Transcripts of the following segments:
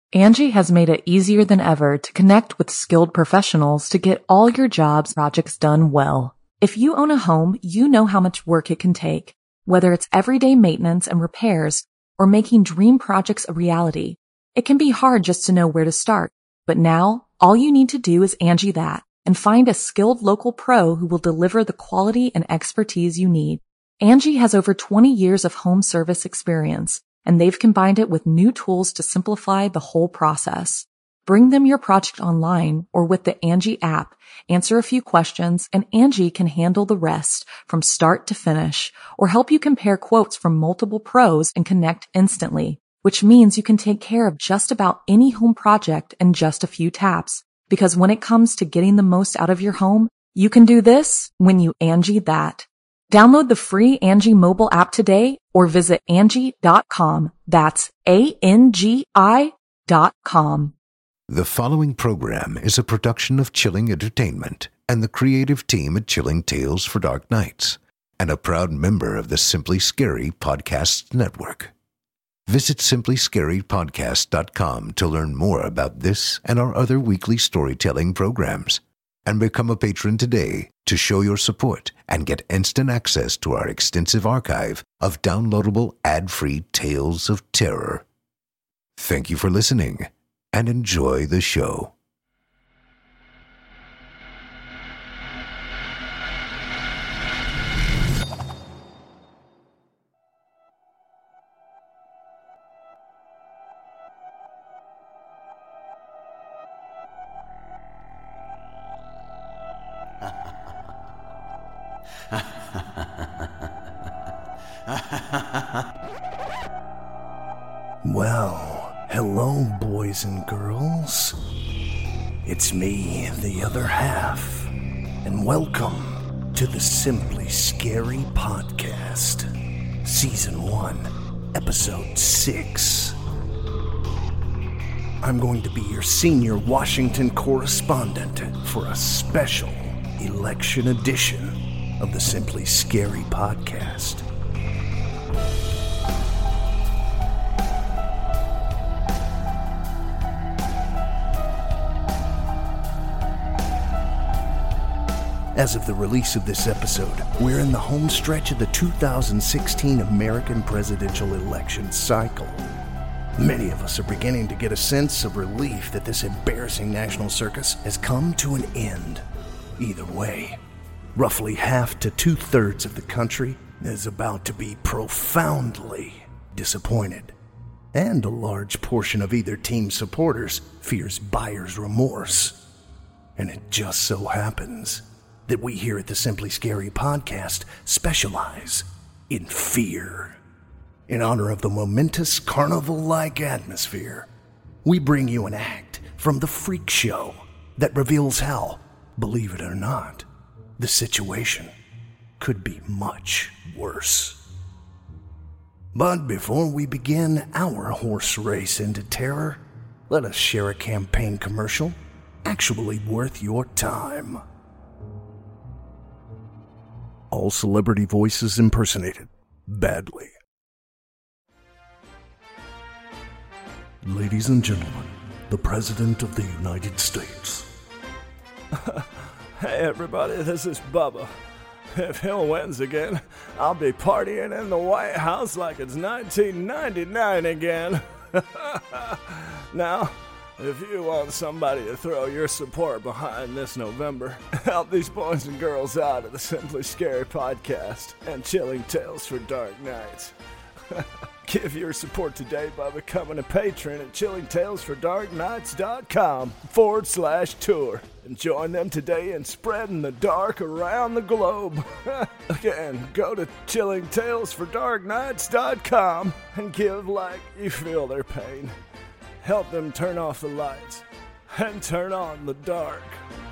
Angie has made it easier than ever to connect with skilled professionals to get all your jobs projects done well. If you own a home, you know how much work it can take, whether it's everyday maintenance and repairs or making dream projects a reality. It can be hard just to know where to start, but now all you need to do is Angie that and find a skilled local pro who will deliver the quality and expertise you need. Angie has over 20 years of home service experience, and they've combined it with new tools to simplify the whole process. Bring them your project online or with the Angie app, answer a few questions, and Angie can handle the rest from start to finish, or help you compare quotes from multiple pros and connect instantly, which means you can take care of just about any home project in just a few taps. Because when it comes to getting the most out of your home, you can do this when you Angie that. Download the free Angie mobile app today or visit Angie.com. That's ANGI.com. The following program is a production of Chilling Entertainment and the creative team at Chilling Tales for Dark Nights, and a proud member of the Simply Scary Podcasts Network. Visit simplyscarypodcast.com to learn more about this and our other weekly storytelling programs, and become a patron today to show your support and get instant access to our extensive archive of downloadable ad-free tales of terror. Thank you for listening and enjoy the show. Well, hello, boys and girls. It's me, the other half, and welcome to the Simply Scary Podcast, Season 1, Episode 6. I'm going to be your senior Washington correspondent for a special election edition of the Simply Scary Podcast. As of the release of this episode, we're in the home stretch of the 2016 American presidential election cycle. Many of us are beginning to get a sense of relief that this embarrassing national circus has come to an end. Either way, roughly half to two-thirds of the country is about to be profoundly disappointed. And a large portion of either team's supporters fears buyer's remorse. And it just so happens that we here at the Simply Scary Podcast specialize in fear. In honor of the momentous carnival-like atmosphere, we bring you an act from the Freak Show that reveals how, believe it or not, the situation could be much worse. But before we begin our horse race into terror, let us share a campaign commercial actually worth your time. All celebrity voices impersonated badly. Ladies and gentlemen, the President of the United States. Hey everybody, this is Bubba. If Hill wins again, I'll be partying in the White House like it's 1999 again. Now, if you want somebody to throw your support behind this November, help these boys and girls out at the Simply Scary Podcast and Chilling Tales for Dark Nights. Give your support today by becoming a patron at chillingtalesfordarknights.com/tour and join them today in spreading the dark around the globe. Again, go to chillingtalesfordarknights.com and give like you feel their pain. Help them turn off the lights and turn on the dark.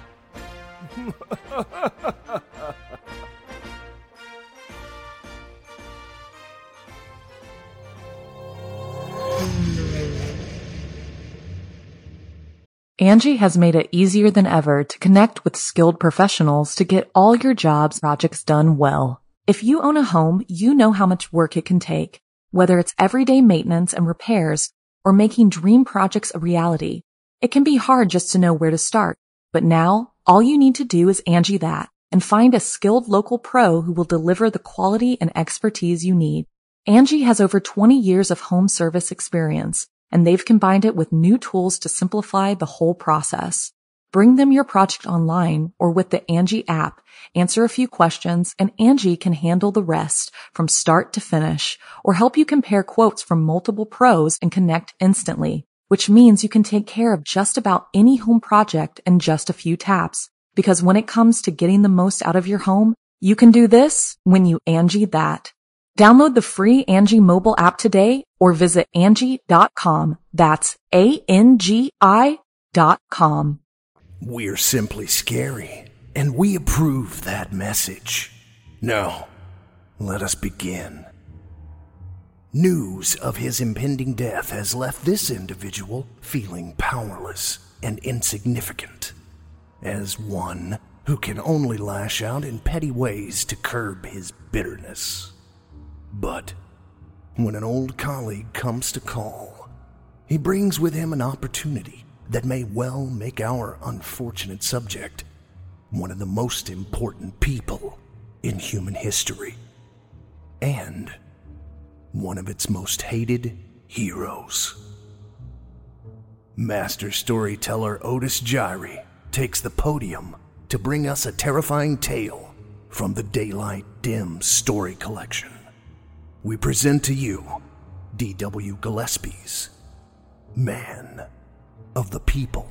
Angie has made it easier than ever to connect with skilled professionals to get all your jobs projects done well. If you own a home, you know how much work it can take, whether it's everyday maintenance and repairs or making dream projects a reality. It can be hard just to know where to start, but now all you need to do is Angie that and find a skilled local pro who will deliver the quality and expertise you need. Angie has over 20 years of home service experience, and they've combined it with new tools to simplify the whole process. Bring them your project online or with the Angie app, answer a few questions, and Angie can handle the rest from start to finish, or help you compare quotes from multiple pros and connect instantly, which means you can take care of just about any home project in just a few taps. Because when it comes to getting the most out of your home, you can do this when you Angie that. Download the free Angie mobile app today or visit Angie.com. That's ANGI.com. We're simply scary, and we approve that message. Now, let us begin. News of his impending death has left this individual feeling powerless and insignificant, as one who can only lash out in petty ways to curb his bitterness. But when an old colleague comes to call, he brings with him an opportunity that may well make our unfortunate subject one of the most important people in human history, and one of its most hated heroes. Master storyteller Otis Jiry takes the podium to bring us a terrifying tale from the Daylight Dim story collection. We present to you D.W. Gillespie's Man of the People.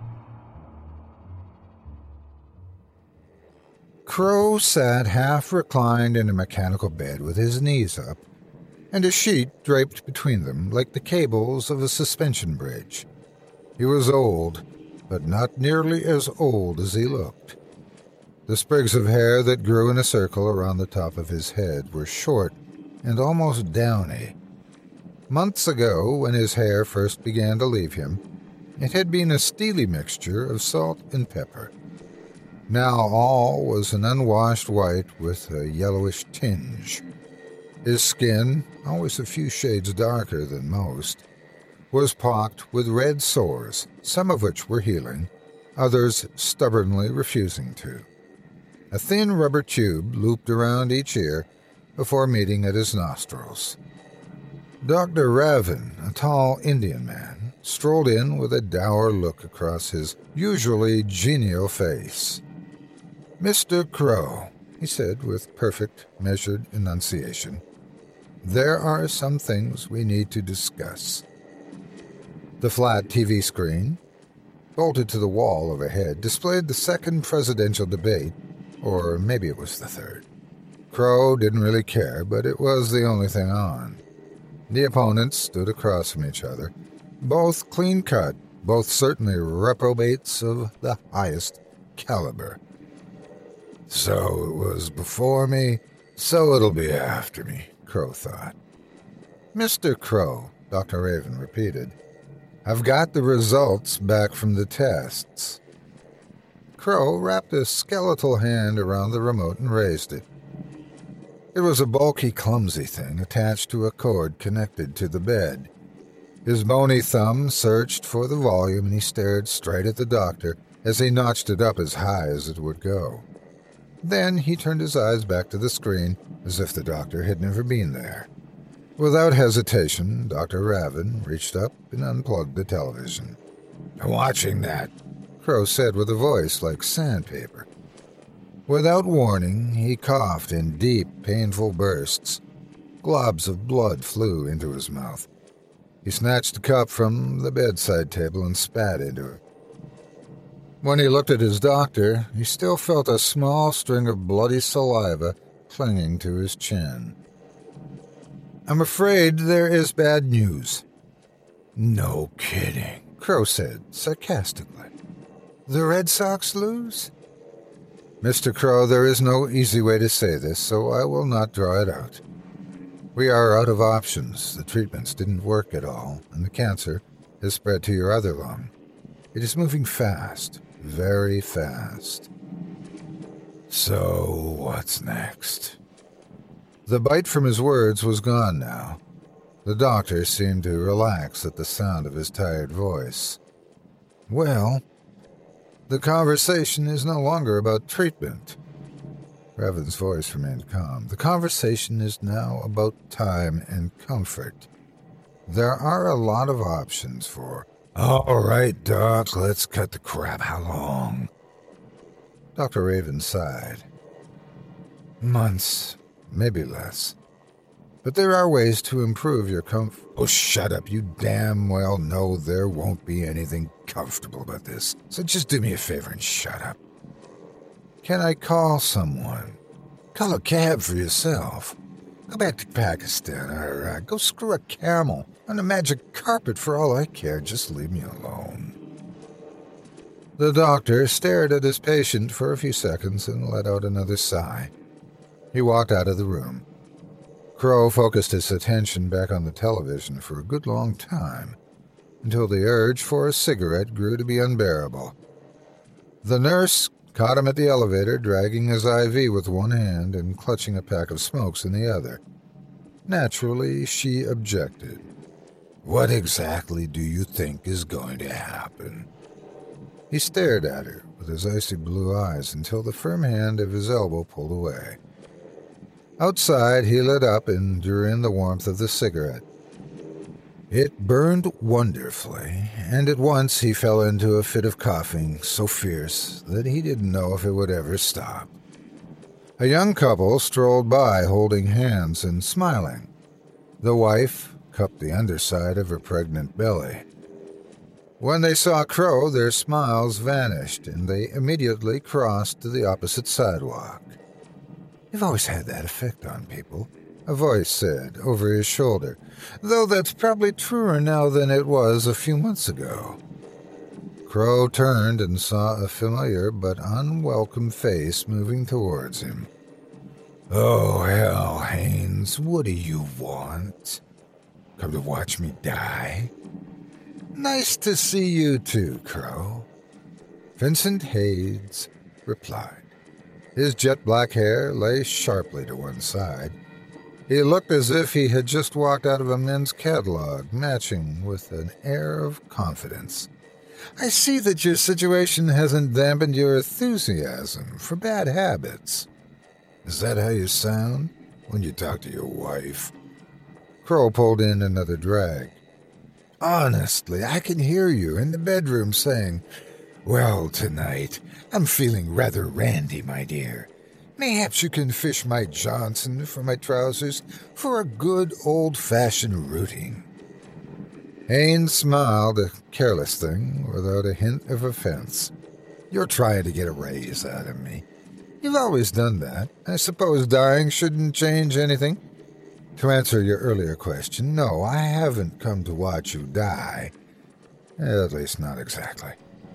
Crow sat half reclined in a mechanical bed with his knees up, and a sheet draped between them like the cables of a suspension bridge. He was old, but not nearly as old as he looked. The sprigs of hair that grew in a circle around the top of his head were short and almost downy. Months ago, when his hair first began to leave him, it had been a steely mixture of salt and pepper. Now all was an unwashed white with a yellowish tinge. His skin, always a few shades darker than most, was pocked with red sores, some of which were healing, others stubbornly refusing to. A thin rubber tube looped around each ear before meeting at his nostrils. Dr. Raven, a tall Indian man, strolled in with a dour look across his usually genial face. "Mr. Crow," he said with perfect, measured enunciation, "there are some things we need to discuss." The flat TV screen, bolted to the wall overhead, displayed the second presidential debate, or maybe it was the third. Crow didn't really care, but it was the only thing on. The opponents stood across from each other, both clean-cut, both certainly reprobates of the highest caliber. "So it was before me, so it'll be after me," Crow thought. "Mr. Crow," Dr. Raven repeated, "I've got the results back from the tests." Crow wrapped a skeletal hand around the remote and raised it. It was a bulky, clumsy thing attached to a cord connected to the bed. His bony thumb searched for the volume, and he stared straight at the doctor as he notched it up as high as it would go. Then he turned his eyes back to the screen as if the doctor had never been there. Without hesitation, Dr. Raven reached up and unplugged the television. "I'm watching that," Crow said with a voice like sandpaper. Without warning, he coughed in deep, painful bursts. Globs of blood flew into his mouth. He snatched a cup from the bedside table and spat into it. When he looked at his doctor, he still felt a small string of bloody saliva clinging to his chin. "I'm afraid there is bad news." "No kidding," Crow said sarcastically. "The Red Sox lose?" "Mr. Crow, there is no easy way to say this, so I will not draw it out. We are out of options. The treatments didn't work at all, and the cancer has spread to your other lung. It is moving fast, very fast." "So what's next?" The bite from his words was gone now. The doctor seemed to relax at the sound of his tired voice. Well, the conversation is no longer about treatment. Revan's voice remained calm. The conversation is now about time and comfort. There are a lot of options for, all right, Doc, let's cut the crap. How long? Dr. Raven sighed. Months, maybe less. But there are ways to improve your comfort. Oh, shut up. You damn well know there won't be anything comfortable about this. So just do me a favor and shut up. Can I call someone? Call a cab for yourself. Go back to Pakistan, or go screw a camel on a magic carpet for all I care. Just leave me alone. The doctor stared at his patient for a few seconds and let out another sigh. He walked out of the room. Crow focused his attention back on the television for a good long time, until the urge for a cigarette grew to be unbearable. The nurse caught him at the elevator, dragging his IV with one hand and clutching a pack of smokes in the other. Naturally, she objected. What exactly do you think is going to happen? He stared at her with his icy blue eyes until the firm hand of his elbow pulled away. Outside, he lit up and drew in the warmth of the cigarette. It burned wonderfully, and at once he fell into a fit of coughing so fierce that he didn't know if it would ever stop. A young couple strolled by holding hands and smiling. The wife cupped the underside of her pregnant belly. When they saw Crow, their smiles vanished, and they immediately crossed to the opposite sidewalk. You've always had that effect on people, a voice said over his shoulder, though that's probably truer now than it was a few months ago. Crow turned and saw a familiar but unwelcome face moving towards him. Oh, hell, Haynes, what do you want? Come to watch me die? Nice to see you too, Crow. Vincent Haynes replied. His jet-black hair lay sharply to one side. He looked as if he had just walked out of a men's catalog, matching with an air of confidence. I see that your situation hasn't dampened your enthusiasm for bad habits. Is that how you sound when you talk to your wife? Crow pulled in another drag. Honestly, I can hear you in the bedroom saying, well, tonight, I'm feeling rather randy, my dear. Mayhaps you can fish my Johnson for my trousers for a good old-fashioned rooting. Haynes smiled, a careless thing, without a hint of offense. You're trying to get a raise out of me. You've always done that. I suppose dying shouldn't change anything? To answer your earlier question, no, I haven't come to watch you die. At least not exactly.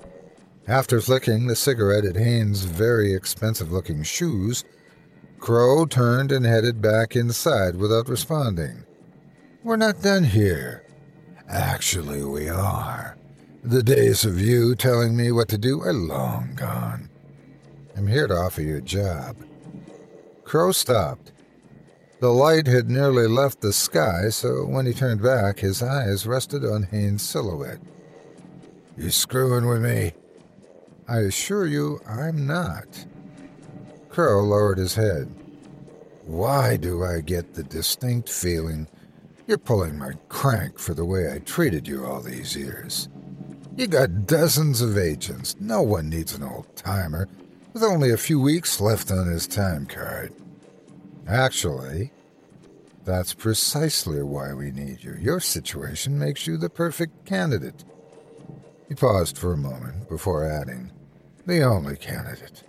After flicking the cigarette at Haynes' very expensive-looking shoes, Crow turned and headed back inside without responding. We're not done here. Actually, we are. The days of you telling me what to do are long gone. I'm here to offer you a job. Crow stopped. The light had nearly left the sky, so when he turned back, his eyes rested on Haynes' silhouette. You screwing with me? I assure you I'm not. Crow lowered his head. Why do I get the distinct feeling you're pulling my crank for the way I treated you all these years? You got dozens of agents. No one needs an old-timer with only a few weeks left on his time card. Actually, that's precisely why we need you. Your situation makes you the perfect candidate. He paused for a moment before adding, the only candidate.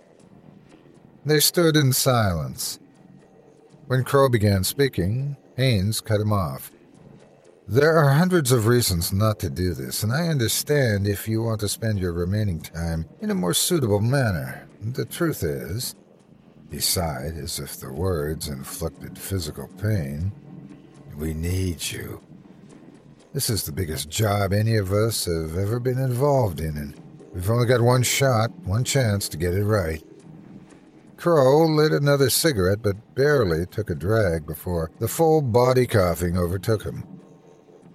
They stood in silence. When Crow began speaking, Haynes cut him off. There are hundreds of reasons not to do this, and I understand if you want to spend your remaining time in a more suitable manner. The truth is, he sighed as if the words inflicted physical pain, we need you. This is the biggest job any of us have ever been involved in, and we've only got one shot, one chance to get it right. Crow lit another cigarette, but barely took a drag before the full body coughing overtook him.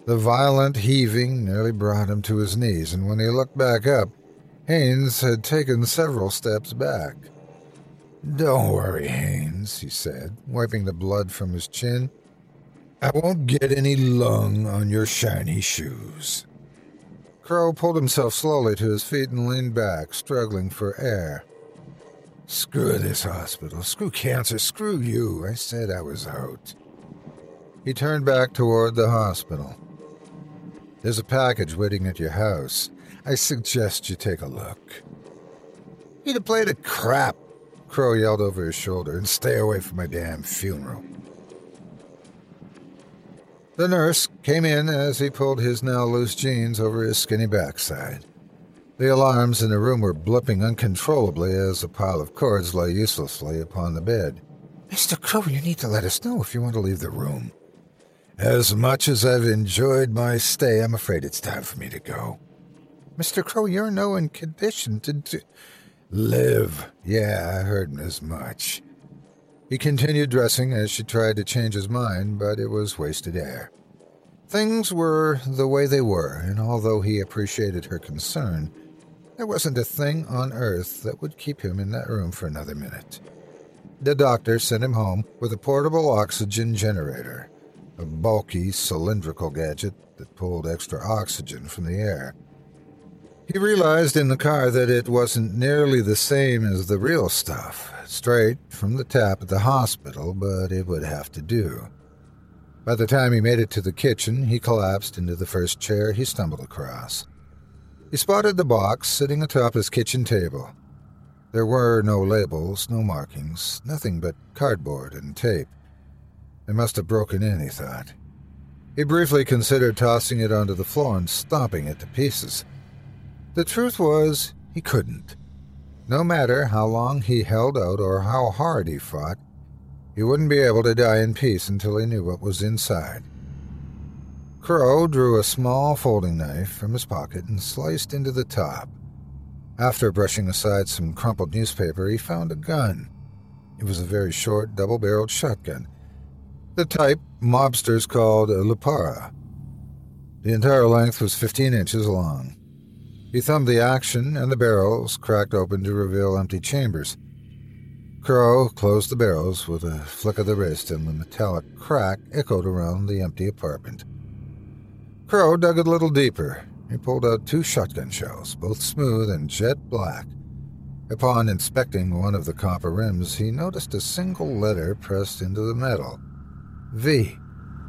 The violent heaving nearly brought him to his knees, and when he looked back up, Haynes had taken several steps back. "Don't worry, Haynes," he said, wiping the blood from his chin. "I won't get any lung on your shiny shoes." Crow pulled himself slowly to his feet and leaned back, struggling for air. "Screw this hospital, screw cancer, screw you. I said I was out." He turned back toward the hospital. "There's a package waiting at your house. I suggest you take a look." "Eat a plate of crap," Crow yelled over his shoulder, "and stay away from my damn funeral." The nurse came in as he pulled his now loose jeans over his skinny backside. The alarms in the room were blipping uncontrollably as a pile of cords lay uselessly upon the bed. "Mr. Crow, you need to let us know if you want to leave the room." "As much as I've enjoyed my stay, I'm afraid it's time for me to go." "Mr. Crow, you're no in condition to live." "Yeah, I heard as much." He continued dressing as she tried to change his mind, but it was wasted air. Things were the way they were, and although he appreciated her concern, there wasn't a thing on earth that would keep him in that room for another minute. The doctor sent him home with a portable oxygen generator, a bulky, cylindrical gadget that pulled extra oxygen from the air. He realized in the car that it wasn't nearly the same as the real stuff, straight from the tap at the hospital, but it would have to do. By the time he made it to the kitchen, he collapsed into the first chair he stumbled across. He spotted the box sitting atop his kitchen table. There were no labels, no markings, nothing but cardboard and tape. They must have broken in, he thought. He briefly considered tossing it onto the floor and stomping it to pieces. The truth was, he couldn't. No matter how long he held out or how hard he fought, he wouldn't be able to die in peace until he knew what was inside. Crow drew a small folding knife from his pocket and sliced into the top. After brushing aside some crumpled newspaper, he found a gun. It was a very short, double-barreled shotgun, the type mobsters called a Lupara. The entire length was 15 inches long. He thumbed the action, and the barrels cracked open to reveal empty chambers. Crow closed the barrels with a flick of the wrist, and the metallic crack echoed around the empty apartment. Crow dug a little deeper. He pulled out 2 shotgun shells, both smooth and jet black. Upon inspecting one of the copper rims, he noticed a single letter pressed into the metal. V.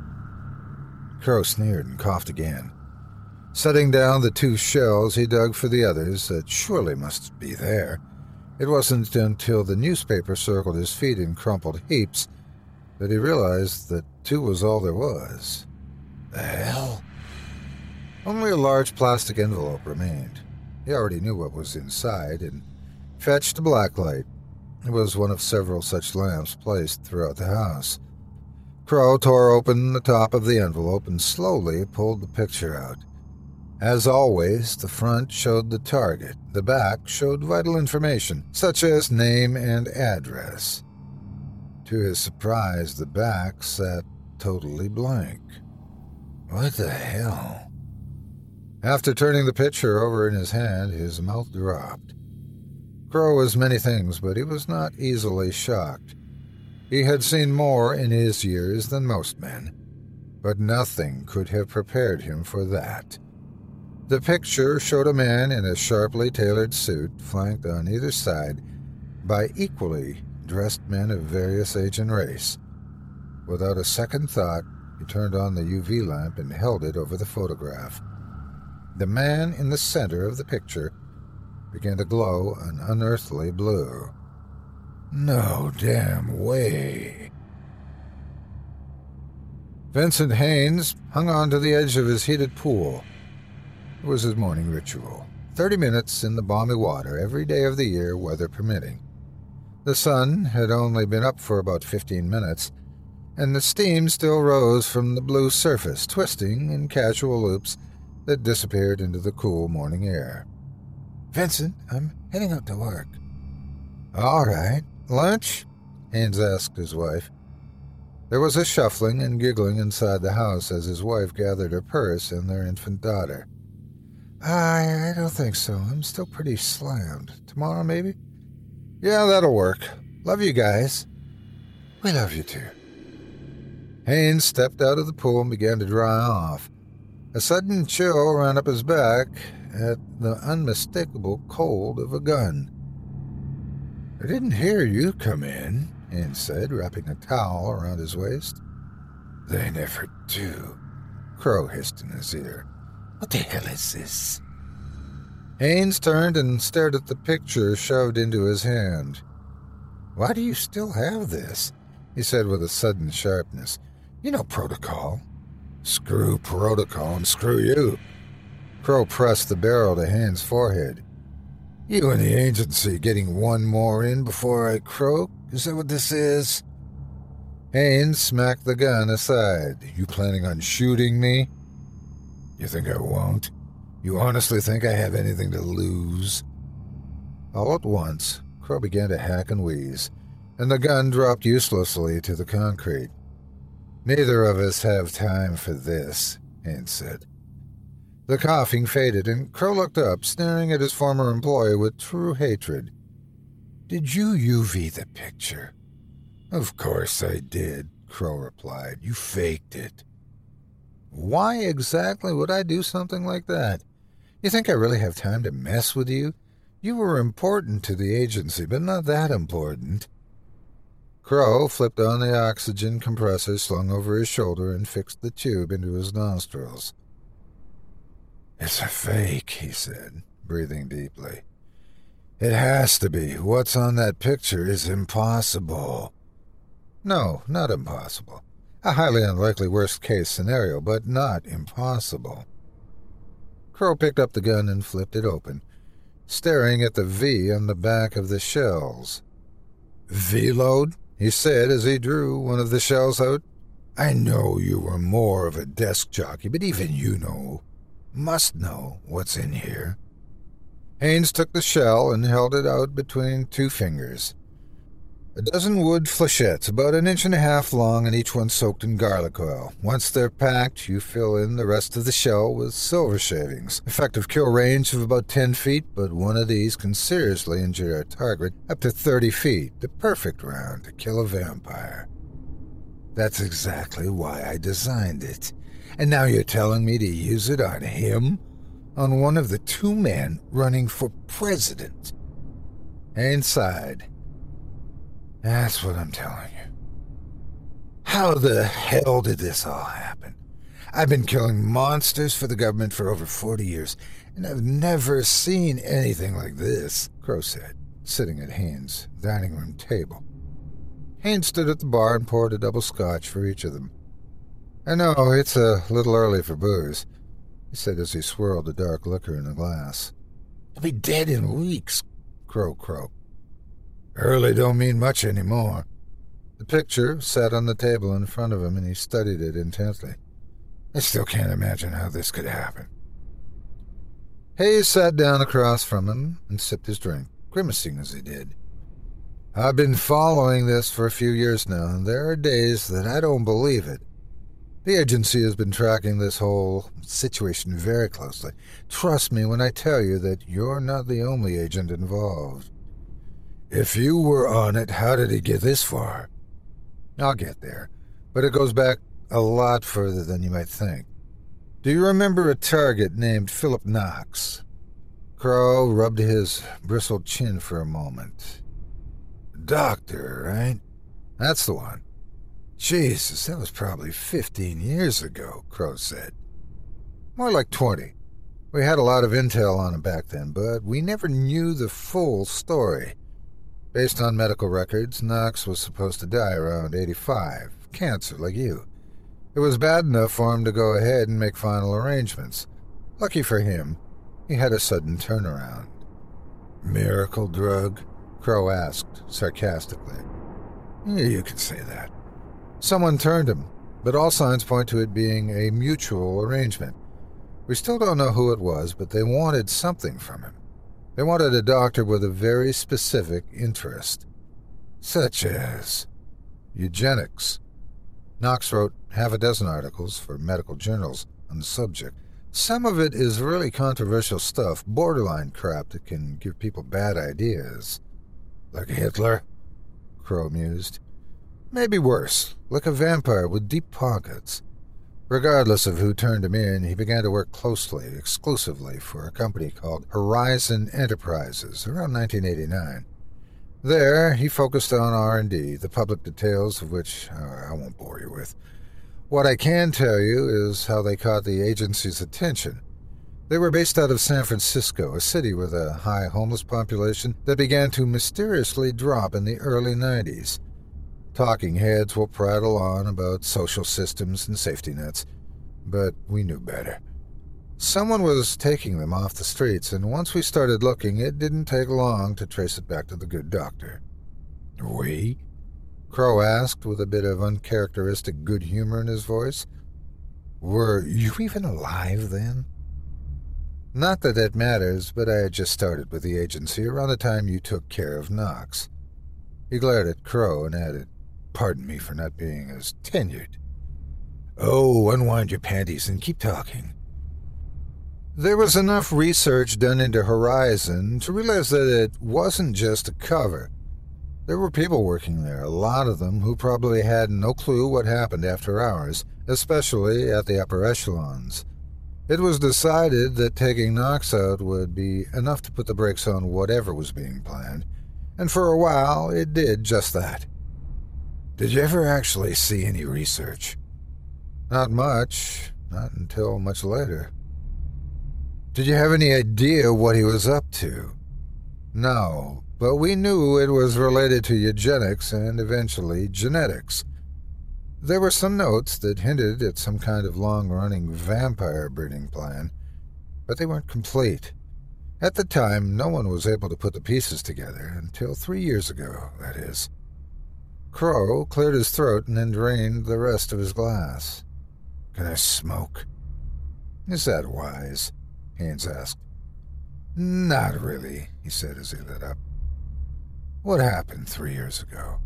Crow sneered and coughed again. Setting down the 2 shells, he dug for the others that surely must be there. It wasn't until the newspaper circled his feet in crumpled heaps that he realized that 2 was all there was. The hell? Only a large plastic envelope remained. He already knew what was inside and fetched a blacklight. It was one of several such lamps placed throughout the house. Crow tore open the top of the envelope and slowly pulled the picture out. As always, the front showed the target. The back showed vital information, such as name and address. To his surprise, the back sat totally blank. What the hell? After turning the picture over in his hand, his mouth dropped. Crow was many things, but he was not easily shocked. He had seen more in his years than most men, but nothing could have prepared him for that. The picture showed a man in a sharply tailored suit, flanked on either side by equally dressed men of various age and race. Without a second thought, he turned on the UV lamp and held it over the photograph. The man in the center of the picture began to glow an unearthly blue. No damn way. Vincent Haynes hung on to the edge of his heated pool. It was his morning ritual. 30 minutes in the balmy water every day of the year, weather permitting. The sun had only been up for about 15 minutes, and the steam still rose from the blue surface, twisting in casual loops that disappeared into the cool morning air. "Vincent, I'm heading out to work." "All right. Lunch?" Haynes asked his wife. There was a shuffling and giggling inside the house as his wife gathered her purse and their infant daughter. I don't think so. I'm still pretty slammed. Tomorrow, maybe? Yeah, that'll work. Love you guys. We love you too. Haynes stepped out of the pool and began to dry off. A sudden chill ran up his back at the unmistakable cold of a gun. I didn't hear you come in, Haynes said, wrapping a towel around his waist. They never do, Crow hissed in his ear. What the hell is this? Haynes turned and stared at the picture shoved into his hand. Why do you still have this? He said with a sudden sharpness. You know protocol. Screw protocol and screw you. Crow pressed the barrel to Haynes' forehead. You and the agency getting one more in before I croak? Is that what this is? Haynes smacked the gun aside. You planning on shooting me? You think I won't? You honestly think I have anything to lose? All at once, Crow began to hack and wheeze, and the gun dropped uselessly to the concrete. Neither of us have time for this, Haynes said. The coughing faded, and Crow looked up, staring at his former employee with true hatred. Did you UV the picture? Of course I did, Crow replied. You faked it. Why exactly would I do something like that? You think I really have time to mess with you? You were important to the agency, but not that important. Crow flipped on the oxygen compressor slung over his shoulder and fixed the tube into his nostrils. It's a fake, he said, breathing deeply. It has to be. What's on that picture is impossible. No, not impossible. A highly unlikely worst-case scenario, but not impossible. Crow picked up the gun and flipped it open, staring at the V on the back of the shells. V-load? He said as he drew one of the shells out. I know you were more of a desk jockey, but even you must know what's in here. Haynes took the shell and held it out between two fingers. A dozen wood flechettes, about 1.5 inches long, and each one soaked in garlic oil. Once they're packed, you fill in the rest of the shell with silver shavings. Effective kill range of about 10 feet, but one of these can seriously injure a target up to 30 feet. The perfect round to kill a vampire. That's exactly why I designed it. And now you're telling me to use it on him? On one of the 2 men running for president? Haynes sighed. That's what I'm telling you. How the hell did this all happen? I've been killing monsters for the government for over 40 years, and I've never seen anything like this, Crow said, sitting at Haynes' dining room table. Haynes stood at the bar and poured a double scotch for each of them. I know, it's a little early for booze, he said as he swirled the dark liquor in a glass. I'll be dead in weeks, Crow croaked. Early don't mean much anymore. The picture sat on the table in front of him, and he studied it intently. I still can't imagine how this could happen. Hayes sat down across from him and sipped his drink, grimacing as he did. I've been following this for a few years now, and there are days that I don't believe it. The agency has been tracking this whole situation very closely. Trust me when I tell you that you're not the only agent involved. If you were on it, how did it get this far? I'll get there, but it goes back a lot further than you might think. Do you remember a target named Philip Knox? Crow rubbed his bristled chin for a moment. Doctor, right? That's the one. Jesus, that was probably 15 years ago, Crow said. More like 20. We had a lot of intel on him back then, but we never knew the full story. Based on medical records, Knox was supposed to die around 85. Cancer, like you. It was bad enough for him to go ahead and make final arrangements. Lucky for him, he had a sudden turnaround. Miracle drug? Crow asked, sarcastically. You could say that. Someone turned him, but all signs point to it being a mutual arrangement. We still don't know who it was, but they wanted something from him. They wanted a doctor with a very specific interest. Such as eugenics. Knox wrote half a dozen articles for medical journals on the subject. Some of it is really controversial stuff, borderline crap that can give people bad ideas. Like Hitler? Crow mused. Maybe worse, like a vampire with deep pockets. Regardless of who turned him in, he began to work closely, exclusively, for a company called Horizon Enterprises around 1989. There, he focused on R&D, the public details of which I won't bore you with. What I can tell you is how they caught the agency's attention. They were based out of San Francisco, a city with a high homeless population that began to mysteriously drop in the early 90s. Talking heads will prattle on about social systems and safety nets, but we knew better. Someone was taking them off the streets, and once we started looking, it didn't take long to trace it back to the good doctor. We? Crow asked with a bit of uncharacteristic good humor in his voice. Were you even alive then? Not that that matters, but I had just started with the agency around the time you took care of Knox. He glared at Crow and added, Pardon me for not being as tenured. Oh, unwind your panties and keep talking. There was enough research done into Horizon to realize that it wasn't just a cover. There were people working there, a lot of them who probably had no clue what happened after hours, especially at the upper echelons. It was decided that taking Knox out would be enough to put the brakes on whatever was being planned, and for a while it did just that. Did you ever actually see any research? Not much, not until much later. Did you have any idea what he was up to? No, but we knew it was related to eugenics and eventually genetics. There were some notes that hinted at some kind of long-running vampire breeding plan, but they weren't complete. At the time, no one was able to put the pieces together until 3 years ago, that is. Crow cleared his throat and then drained the rest of his glass. Can I smoke? Is that wise? Haynes asked. Not really, he said as he lit up. What happened 3 years ago?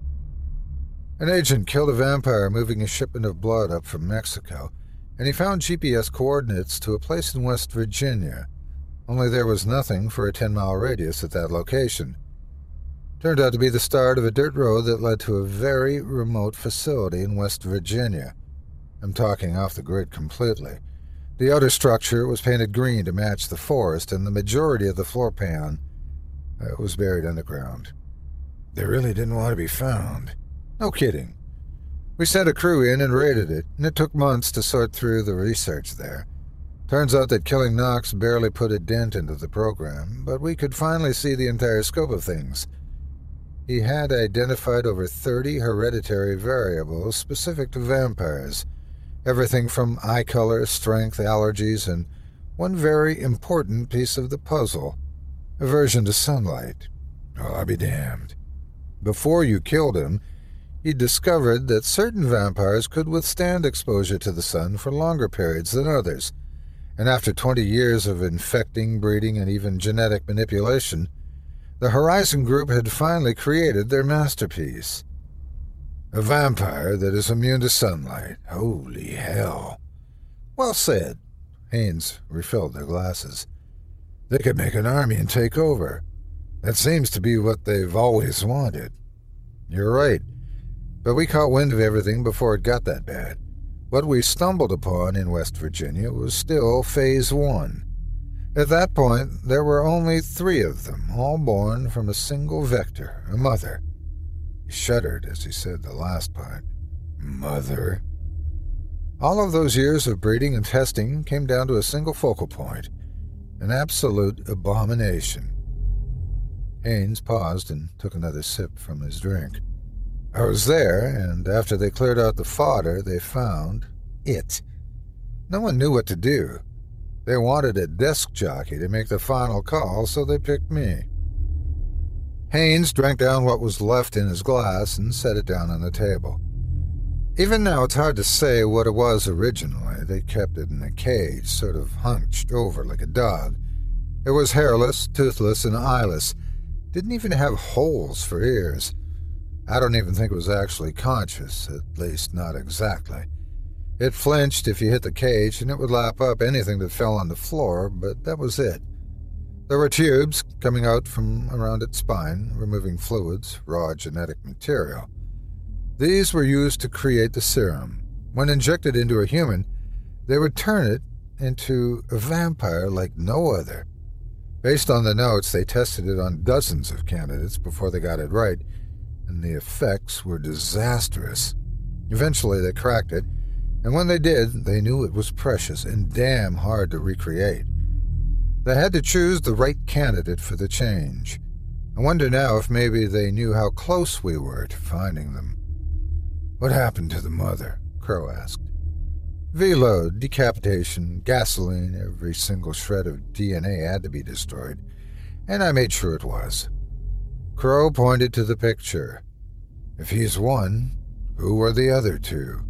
An agent killed a vampire moving a shipment of blood up from Mexico, and he found GPS coordinates to a place in West Virginia, only there was nothing for a 10-mile radius at that location. Turned out to be the start of a dirt road that led to a very remote facility in West Virginia. I'm talking off the grid completely. The outer structure was painted green to match the forest, and the majority of the floor pan was buried underground. They really didn't want to be found. No kidding. We sent a crew in and raided it, and it took months to sort through the research there. Turns out that killing Knox barely put a dent into the program, but we could finally see the entire scope of things. He had identified over 30 hereditary variables specific to vampires, everything from eye color, strength, allergies, and one very important piece of the puzzle, aversion to sunlight. Oh, I'll be damned. Before you killed him, he discovered that certain vampires could withstand exposure to the sun for longer periods than others, and after 20 years of infecting, breeding, and even genetic manipulation, the Horizon Group had finally created their masterpiece. A vampire that is immune to sunlight. Holy hell. Well said. Haynes refilled their glasses. They could make an army and take over. That seems to be what they've always wanted. You're right. But we caught wind of everything before it got that bad. What we stumbled upon in West Virginia was still Phase 1. At that point, there were only 3 of them, all born from a single vector, a mother. He shuddered as he said the last part. Mother. All of those years of breeding and testing came down to a single focal point, an absolute abomination. Haynes paused and took another sip from his drink. I was there, and after they cleared out the fodder, they found it. No one knew what to do. They wanted a desk jockey to make the final call, so they picked me. Haynes drank down what was left in his glass and set it down on the table. Even now, it's hard to say what it was originally. They kept it in a cage, sort of hunched over like a dog. It was hairless, toothless, and eyeless. Didn't even have holes for ears. I don't even think it was actually conscious, at least not exactly. It flinched if you hit the cage, and it would lap up anything that fell on the floor, but that was it. There were tubes coming out from around its spine, removing fluids, raw genetic material. These were used to create the serum. When injected into a human, they would turn it into a vampire like no other. Based on the notes, they tested it on dozens of candidates before they got it right, and the effects were disastrous. Eventually, they cracked it, and when they did, they knew it was precious and damn hard to recreate. They had to choose the right candidate for the change. I wonder now if maybe they knew how close we were to finding them. "What happened to the mother?" Crow asked. "V-load, decapitation, gasoline, every single shred of DNA had to be destroyed, and I made sure it was." Crow pointed to the picture. "If he's one, who were the other two?"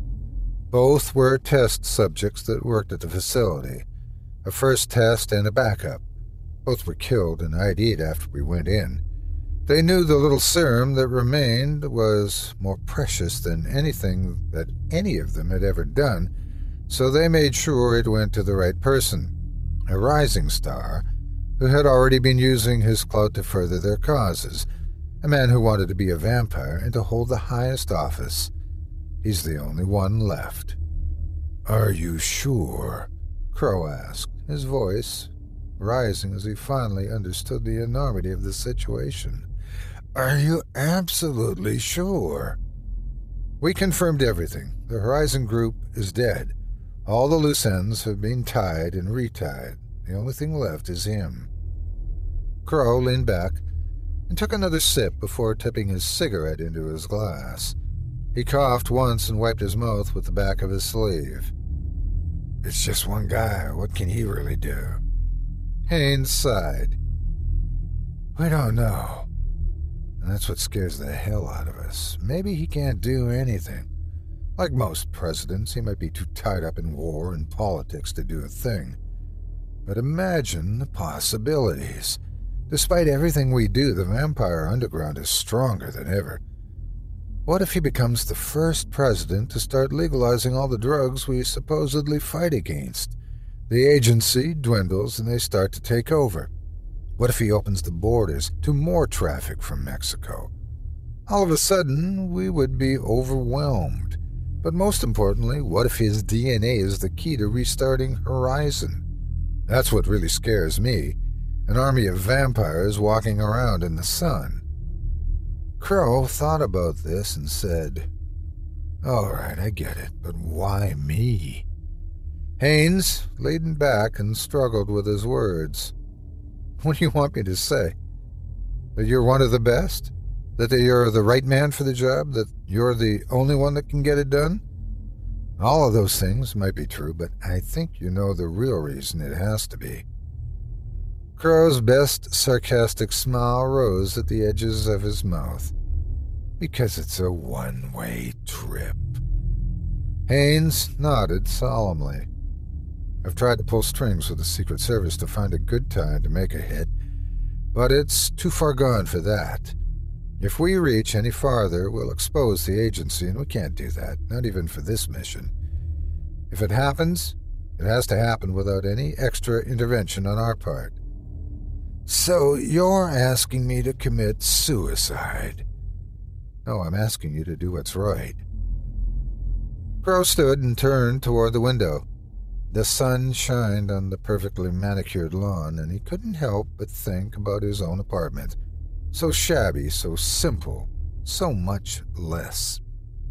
Both were test subjects that worked at the facility. A first test and a backup. Both were killed and ID'd after we went in. They knew the little serum that remained was more precious than anything that any of them had ever done, so they made sure it went to the right person, a rising star who had already been using his clout to further their causes, a man who wanted to be a vampire and to hold the highest office. He's the only one left. "Are you sure?" Crow asked, his voice rising as he finally understood the enormity of the situation. "Are you absolutely sure?" "We confirmed everything. The Horizon Group is dead. All the loose ends have been tied and retied. The only thing left is him." Crow leaned back and took another sip before tipping his cigarette into his glass. He coughed once and wiped his mouth with the back of his sleeve. "It's just one guy. What can he really do?" Haynes sighed. "We don't know. And that's what scares the hell out of us. Maybe he can't do anything. Like most presidents, he might be too tied up in war and politics to do a thing. But imagine the possibilities. Despite everything we do, the vampire underground is stronger than ever. What if he becomes the first president to start legalizing all the drugs we supposedly fight against? The agency dwindles and they start to take over. What if he opens the borders to more traffic from Mexico? All of a sudden, we would be overwhelmed. But most importantly, what if his DNA is the key to restarting Horizon? That's what really scares me. An army of vampires walking around in the sun. Crow thought about this and said, "All right, I get it, but why me?" Haynes leaned back and struggled with his words. "What do you want me to say? That you're one of the best? That you're the right man for the job? That you're the only one that can get it done?" "All of those things might be true, but I think you know the real reason it has to be." Crow's best sarcastic smile rose at the edges of his mouth. "Because it's a one-way trip." Haynes nodded solemnly. "I've tried to pull strings with the Secret Service to find a good time to make a hit, but it's too far gone for that. If we reach any farther, we'll expose the agency, and we can't do that, not even for this mission. If it happens, it has to happen without any extra intervention on our part." "So you're asking me to commit suicide?" "No, I'm asking you to do what's right." Crow stood and turned toward the window. The sun shined on the perfectly manicured lawn, and he couldn't help but think about his own apartment. So shabby, so simple, so much less.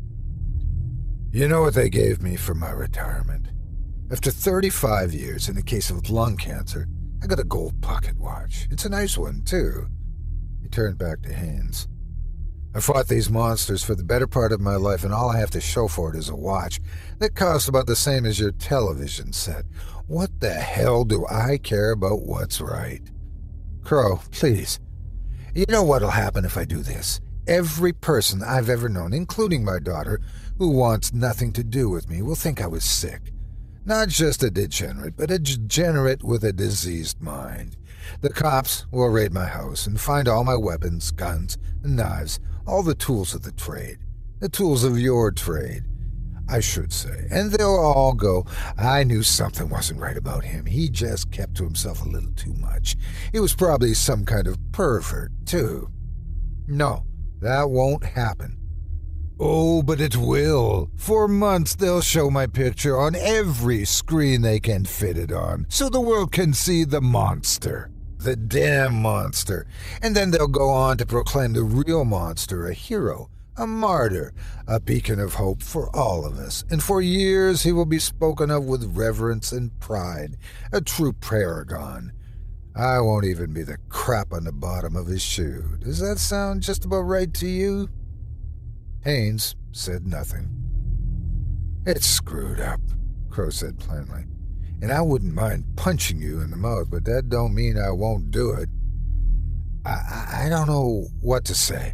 "You know what they gave me for my retirement? After 35 years in the case of lung cancer, I got a gold pocket watch. It's a nice one, too." He turned back to Haynes. "I fought these monsters for the better part of my life, and all I have to show for it is a watch that costs about the same as your television set. What the hell do I care about what's right?" "Crow, please. You know what'll happen if I do this? Every person I've ever known, including my daughter, who wants nothing to do with me, will think I was sick. Not just a degenerate, but a degenerate with a diseased mind. The cops will raid my house and find all my weapons, guns, and knives, All the tools of the trade. The tools of your trade, I should say. And they'll all go, I knew something wasn't right about him. He just kept to himself a little too much. He was probably some kind of pervert, too. No, that won't happen. Oh, but it will. For months they'll show my picture on every screen they can fit it on, so the world can see the monster. The damn monster. And then they'll go on to proclaim the real monster a hero, a martyr, a beacon of hope for all of us. And for years he will be spoken of with reverence and pride, a true paragon. I won't even be the crap on the bottom of his shoe. Does that sound just about right to you? Haynes said nothing. It's screwed up, Crow said plainly. And I wouldn't mind punching you in the mouth, but that don't mean I won't do it. I don't know what to say.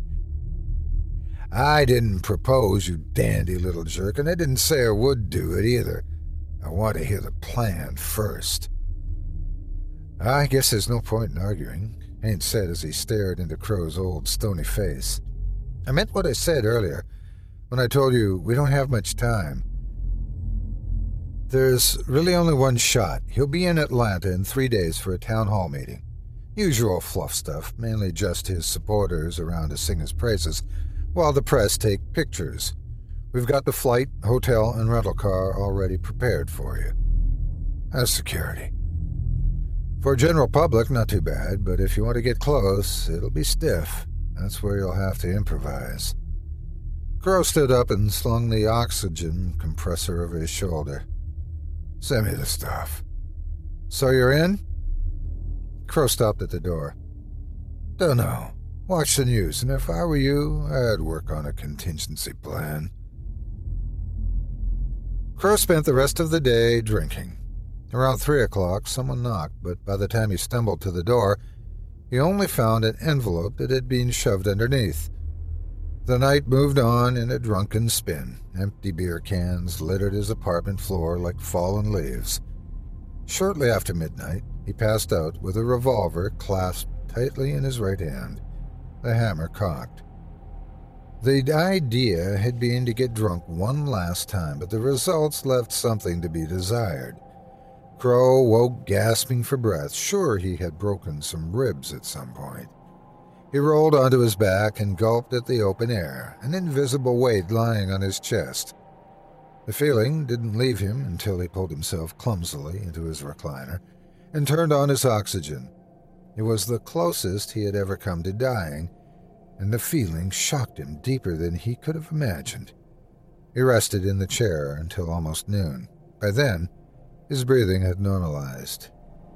I didn't propose, you dandy little jerk, and I didn't say I would do it either. I want to hear the plan first. I guess there's no point in arguing, Haynes said as he stared into Crow's old stony face. I meant what I said earlier, when I told you we don't have much time. There's really only one shot. He'll be in Atlanta in 3 days for a town hall meeting. Usual fluff stuff, mainly just his supporters around to sing his praises, while the press take pictures. We've got the flight, hotel, and rental car already prepared for you. How's security? For general public, not too bad, but if you want to get close, it'll be stiff. That's where you'll have to improvise. Crow stood up and slung the oxygen compressor over his shoulder. Send me the stuff. So you're in? Crow stopped at the door. Don't know. Watch the news, and if I were you, I'd work on a contingency plan. Crow spent the rest of the day drinking. Around 3 o'clock, someone knocked, but by the time he stumbled to the door, he only found an envelope that had been shoved underneath. The night moved on in a drunken spin. Empty beer cans littered his apartment floor like fallen leaves. Shortly after midnight, he passed out with a revolver clasped tightly in his right hand, the hammer cocked. The idea had been to get drunk one last time, but the results left something to be desired. Crow woke gasping for breath, sure he had broken some ribs at some point. He rolled onto his back and gulped at the open air, an invisible weight lying on his chest. The feeling didn't leave him until he pulled himself clumsily into his recliner and turned on his oxygen. It was the closest he had ever come to dying, and the feeling shocked him deeper than he could have imagined. He rested in the chair until almost noon. By then, his breathing had normalized.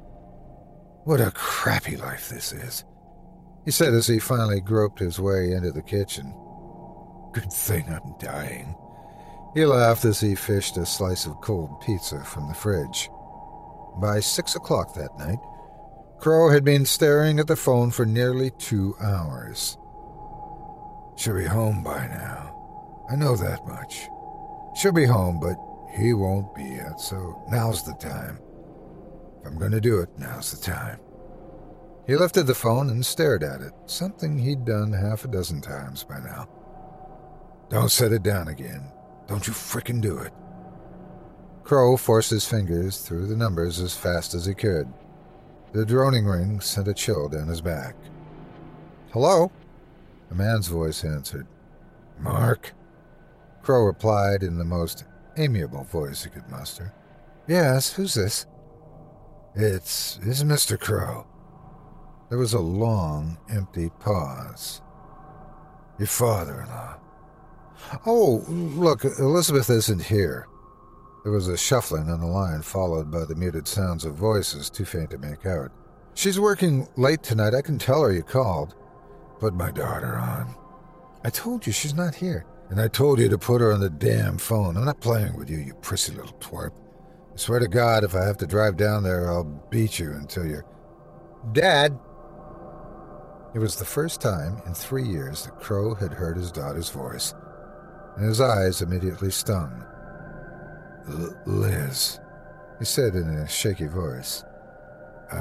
What a crappy life this is, he said as he finally groped his way into the kitchen. Good thing I'm dying. He laughed as he fished a slice of cold pizza from the fridge. By 6 o'clock that night, Crow had been staring at the phone for nearly 2 hours. She'll be home by now. I know that much. She'll be home, but he won't be yet, so now's the time. If I'm going to do it, now's the time. He lifted the phone and stared at it, something he'd done 6 times by now. Don't set it down again. Don't you frickin' do it. Crow forced his fingers through the numbers as fast as he could. The droning ring sent a chill down his back. Hello? A man's voice answered. Mark? Crow replied in the most amiable voice he could muster. Yes, who's this? It's Mr. Crow. There was a long, empty pause. Your father-in-law. Oh, look, Elizabeth isn't here. There was a shuffling on the line, followed by the muted sounds of voices too faint to make out. She's working late tonight. I can tell her you called. Put my daughter on. I told you she's not here. And I told you to put her on the damn phone. I'm not playing with you, you prissy little twerp. I swear to God, if I have to drive down there, I'll beat you until you're... Dad! It was the first time in 3 years that Crow had heard his daughter's voice, and his eyes immediately stung. Liz, he said in a shaky voice.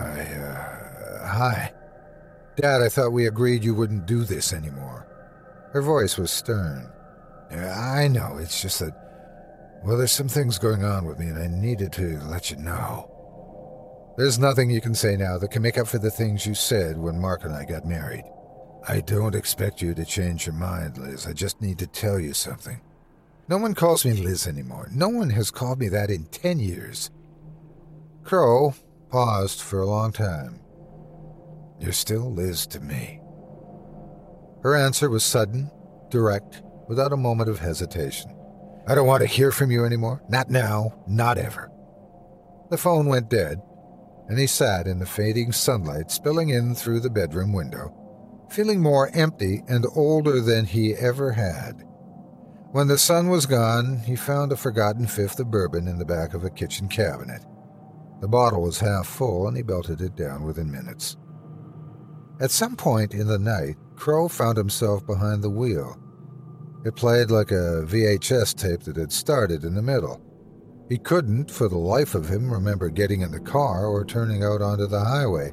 Hi. Dad, I thought we agreed you wouldn't do this anymore. Her voice was stern. "Yeah, I know, it's just that, well, there's some things going on with me and I needed to let you know. There's nothing you can say now that can make up for the things you said when Mark and I got married. I don't expect you to change your mind, Liz. I just need to tell you something. No one calls me Liz anymore. No one has called me that in 10 years. Crow paused for a long time. You're still Liz to me. Her answer was sudden, direct, without a moment of hesitation. I don't want to hear from you anymore. Not now, not ever. The phone went dead, and he sat in the fading sunlight spilling in through the bedroom window, feeling more empty and older than he ever had. When the sun was gone, he found a forgotten fifth of bourbon in the back of a kitchen cabinet. The bottle was half full, and he belted it down within minutes. At some point in the night, Crow found himself behind the wheel. It played like a VHS tape that had started in the middle. He couldn't, for the life of him, remember getting in the car or turning out onto the highway.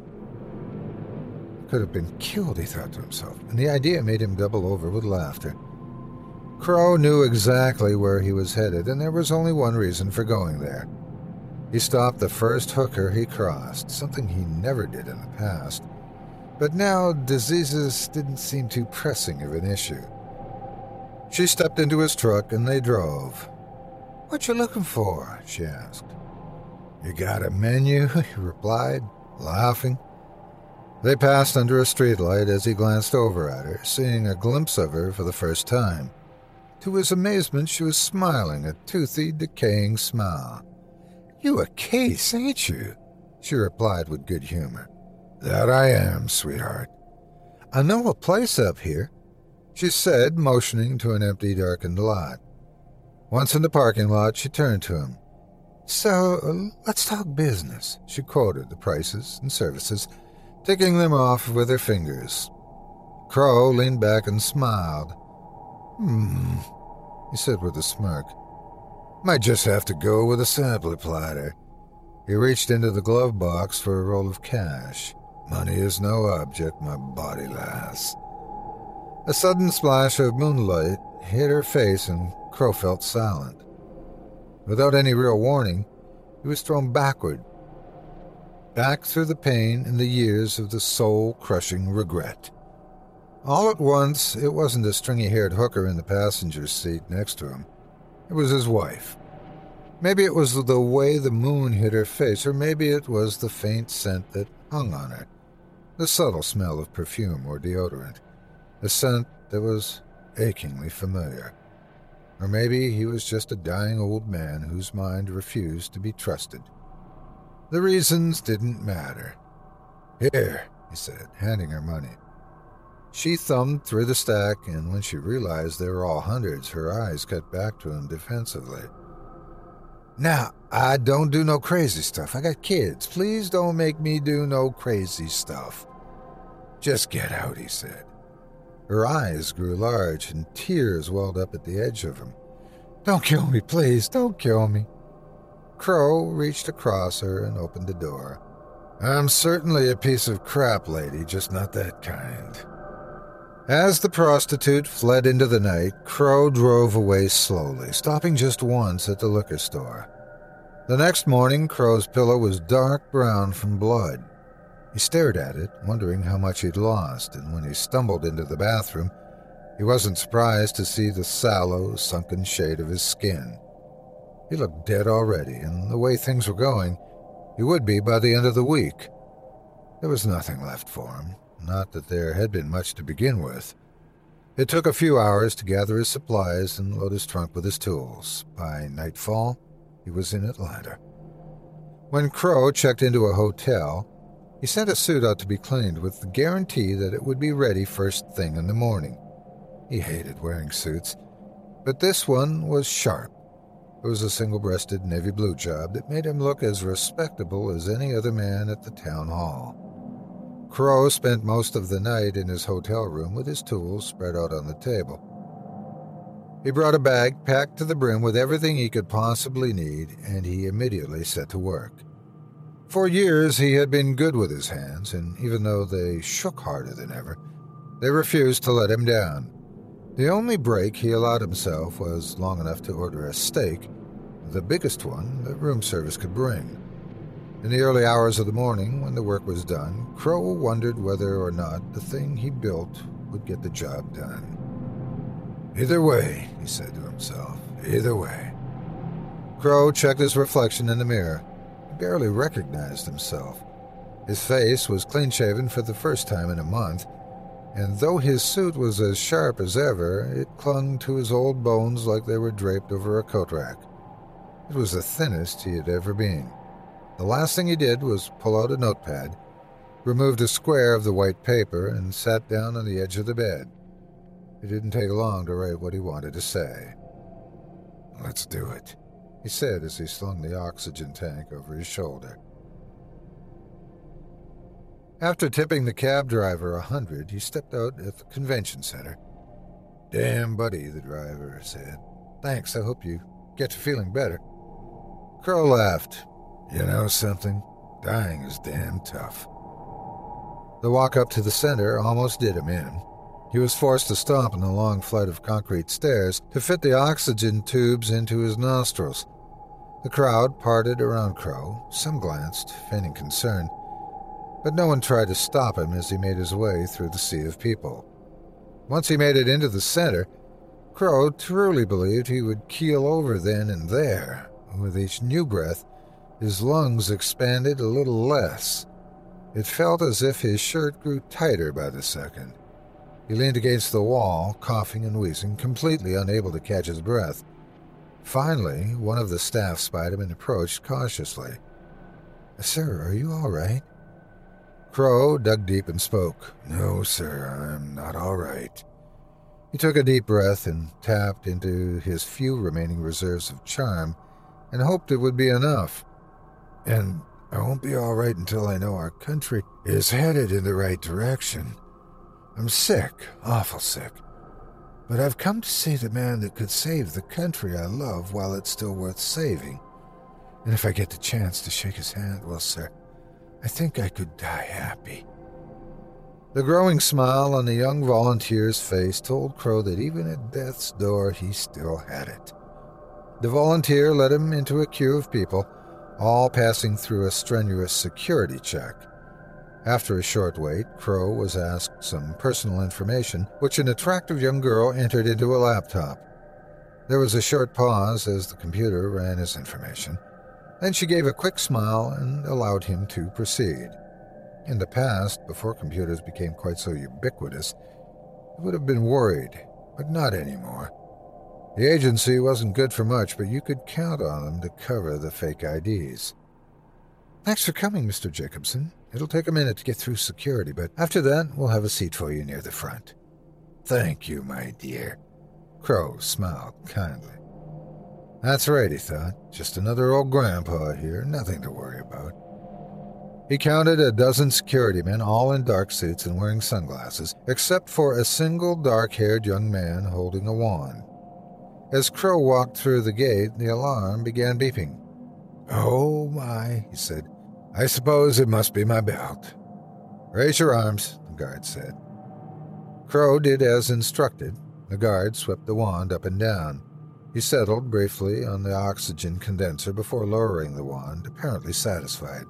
He could have been killed, he thought to himself, and the idea made him double over with laughter. Crow knew exactly where he was headed, and there was only one reason for going there. He stopped the first hooker he crossed, something he never did in the past. But now diseases didn't seem too pressing of an issue. She stepped into his truck and they drove. What you looking for? She asked. You got a menu? He replied, laughing. They passed under a streetlight as he glanced over at her, seeing a glimpse of her for the first time. To his amazement, she was smiling, a toothy, decaying smile. You a case, ain't you? She replied with good humor. That I am, sweetheart. I know a place up here, she said, motioning to an empty, darkened lot. Once in the parking lot, she turned to him. So, let's talk business. She quoted the prices and services, ticking them off with her fingers. Crow leaned back and smiled. He said with a smirk. Might just have to go with a sampler platter. He reached into the glove box for a roll of cash. Money is no object, my body lass. A sudden splash of moonlight hit her face and Crow felt silent. Without any real warning, he was thrown backward. Back through the pain and the years of the soul-crushing regret. All at once, it wasn't a stringy-haired hooker in the passenger seat next to him. It was his wife. Maybe it was the way the moon hit her face, or maybe it was the faint scent that hung on her. The subtle smell of perfume or deodorant. A scent that was achingly familiar. Or maybe he was just a dying old man whose mind refused to be trusted. The reasons didn't matter. Here, he said, handing her money. She thumbed through the stack, and when she realized they were all hundreds, her eyes cut back to him defensively. Now, I don't do no crazy stuff. I got kids. Please don't make me do no crazy stuff. Just get out, he said. Her eyes grew large, and tears welled up at the edge of them. Don't kill me, please. Don't kill me. Crow reached across her and opened the door. I'm certainly a piece of crap, lady, just not that kind. As the prostitute fled into the night, Crow drove away slowly, stopping just once at the liquor store. The next morning, Crow's pillow was dark brown from blood. He stared at it, wondering how much he'd lost, and when he stumbled into the bathroom, he wasn't surprised to see the sallow, sunken shade of his skin. He looked dead already, and the way things were going, he would be by the end of the week. There was nothing left for him, not that there had been much to begin with. It took a few hours to gather his supplies and load his trunk with his tools. By nightfall, he was in Atlanta. When Crow checked into a hotel, he sent a suit out to be cleaned with the guarantee that it would be ready first thing in the morning. He hated wearing suits, but this one was sharp. It was a single-breasted navy blue job that made him look as respectable as any other man at the town hall. Crow spent most of the night in his hotel room with his tools spread out on the table. He brought a bag packed to the brim with everything he could possibly need, and he immediately set to work. For years he had been good with his hands, and even though they shook harder than ever, they refused to let him down. The only break he allowed himself was long enough to order a steak, the biggest one that room service could bring. In the early hours of the morning, when the work was done, Crow wondered whether or not the thing he built would get the job done. "Either way," he said to himself, "either way." Crow checked his reflection in the mirror. He barely recognized himself. His face was clean-shaven for the first time in a month, and though his suit was as sharp as ever, it clung to his old bones like they were draped over a coat rack. It was the thinnest he had ever been. The last thing he did was pull out a notepad, removed a square of the white paper, and sat down on the edge of the bed. It didn't take long to write what he wanted to say. "Let's do it," he said as he slung the oxygen tank over his shoulder. After tipping the cab driver $100, he stepped out at the convention center. "Damn buddy," the driver said. "Thanks, I hope you get to feeling better." Crow laughed. "You know something? Dying is damn tough." The walk up to the center almost did him in. He was forced to stop on the long flight of concrete stairs to fit the oxygen tubes into his nostrils. The crowd parted around Crow. Some glanced, feigning concern, but no one tried to stop him as he made his way through the sea of people. Once he made it into the center, Crow truly believed he would keel over then and there. With each new breath, his lungs expanded a little less. It felt as if his shirt grew tighter by the second. He leaned against the wall, coughing and wheezing, completely unable to catch his breath. Finally, one of the staff spied him and approached cautiously. "Sir, are you all right?" Crow dug deep and spoke. "No, sir, I'm not all right." He took a deep breath and tapped into his few remaining reserves of charm and hoped it would be enough. "And I won't be all right until I know our country is headed in the right direction. I'm sick, awful sick. But I've come to see the man that could save the country I love while it's still worth saving. And if I get the chance to shake his hand, well, sir, I think I could die happy." The growing smile on the young volunteer's face told Crow that even at death's door he still had it. The volunteer led him into a queue of people, all passing through a strenuous security check. After a short wait, Crow was asked some personal information, which an attractive young girl entered into a laptop. There was a short pause as the computer ran his information. Then she gave a quick smile and allowed him to proceed. In the past, before computers became quite so ubiquitous, I would have been worried, but not anymore. The agency wasn't good for much, but you could count on them to cover the fake IDs. "Thanks for coming, Mr. Jacobson. It'll take a minute to get through security, but after that, we'll have a seat for you near the front." "Thank you, my dear." Crow smiled kindly. That's right, he thought. Just another old grandpa here, nothing to worry about. He counted a dozen security men, all in dark suits and wearing sunglasses, except for a single dark-haired young man holding a wand. As Crow walked through the gate, the alarm began beeping. "Oh, my," he said. "I suppose it must be my belt." "Raise your arms," the guard said. Crow did as instructed. The guard swept the wand up and down. He settled briefly on the oxygen condenser before lowering the wand, apparently satisfied.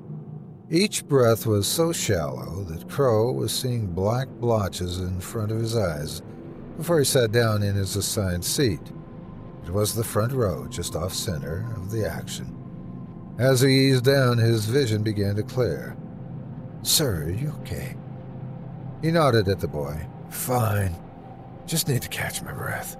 Each breath was so shallow that Crow was seeing black blotches in front of his eyes before he sat down in his assigned seat. It was the front row, just off-center of the action. As he eased down, his vision began to clear. "Sir, are you okay?" He nodded at the boy. "Fine. Just need to catch my breath."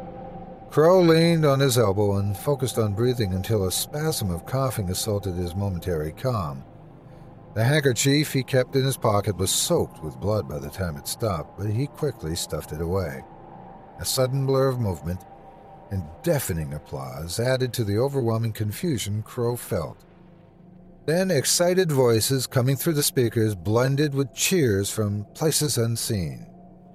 Crow leaned on his elbow and focused on breathing until a spasm of coughing assaulted his momentary calm. The handkerchief he kept in his pocket was soaked with blood by the time it stopped, but he quickly stuffed it away. A sudden blur of movement and deafening applause added to the overwhelming confusion Crow felt. Then excited voices coming through the speakers blended with cheers from places unseen.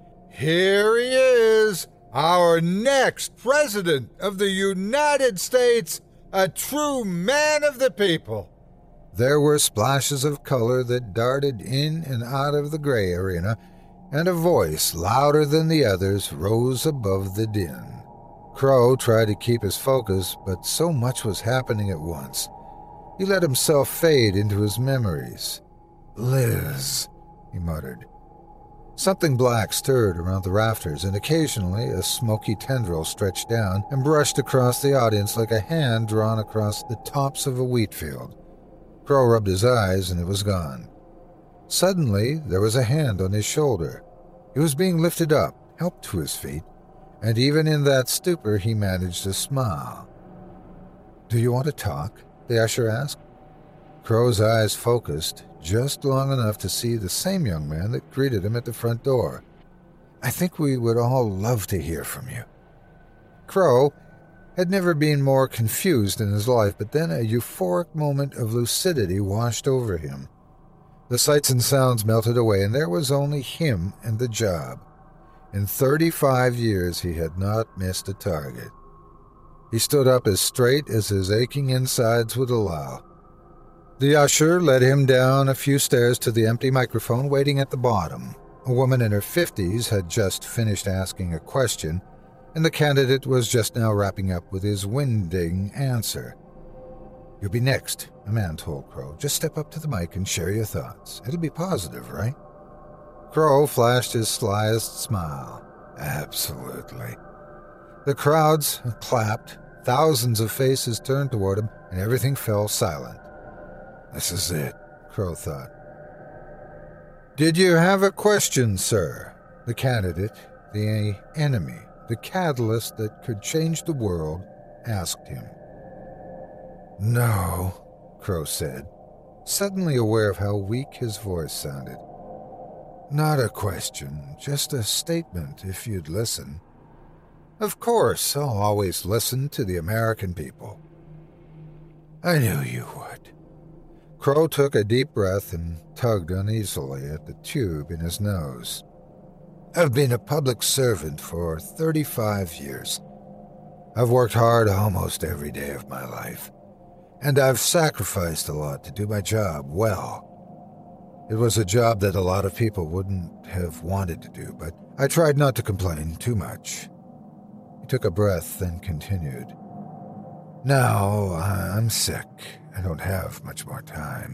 "Here he is, our next President of the United States, a true man of the people." There were splashes of color that darted in and out of the gray arena, and a voice louder than the others rose above the din. Crow tried to keep his focus, but so much was happening at once. He let himself fade into his memories. "Liz," he muttered. Something black stirred around the rafters, and occasionally a smoky tendril stretched down and brushed across the audience like a hand drawn across the tops of a wheat field. Crow rubbed his eyes, and it was gone. Suddenly, there was a hand on his shoulder. He was being lifted up, helped to his feet, and even in that stupor he managed to smile. "Do you want to talk?" the usher asked. Crow's eyes focused just long enough to see the same young man that greeted him at the front door. "I think we would all love to hear from you." Crow had never been more confused in his life, but then a euphoric moment of lucidity washed over him. The sights and sounds melted away, and there was only him and the job. In 35 years he had not missed a target. He stood up as straight as his aching insides would allow. The usher led him down a few stairs to the empty microphone waiting at the bottom. A woman in her 50s had just finished asking a question, and the candidate was just now wrapping up with his winding answer. "You'll be next," a man told Crow. "Just step up to the mic and share your thoughts. It'll be positive, right?" Crow flashed his slyest smile. "Absolutely." The crowds clapped, thousands of faces turned toward him, and everything fell silent. This is it, Crow thought. "Did you have a question, sir?" The candidate, the enemy, the catalyst that could change the world, asked him. "No," Crow said, suddenly aware of how weak his voice sounded. "Not a question, just a statement, if you'd listen." "Of course, I'll always listen to the American people." "I knew you would." Crow took a deep breath and tugged uneasily at the tube in his nose. "I've been a public servant for 35 years. I've worked hard almost every day of my life, and I've sacrificed a lot to do my job well. It was a job that a lot of people wouldn't have wanted to do, but I tried not to complain too much." He took a breath, then continued. "Now I'm sick. I don't have much more time.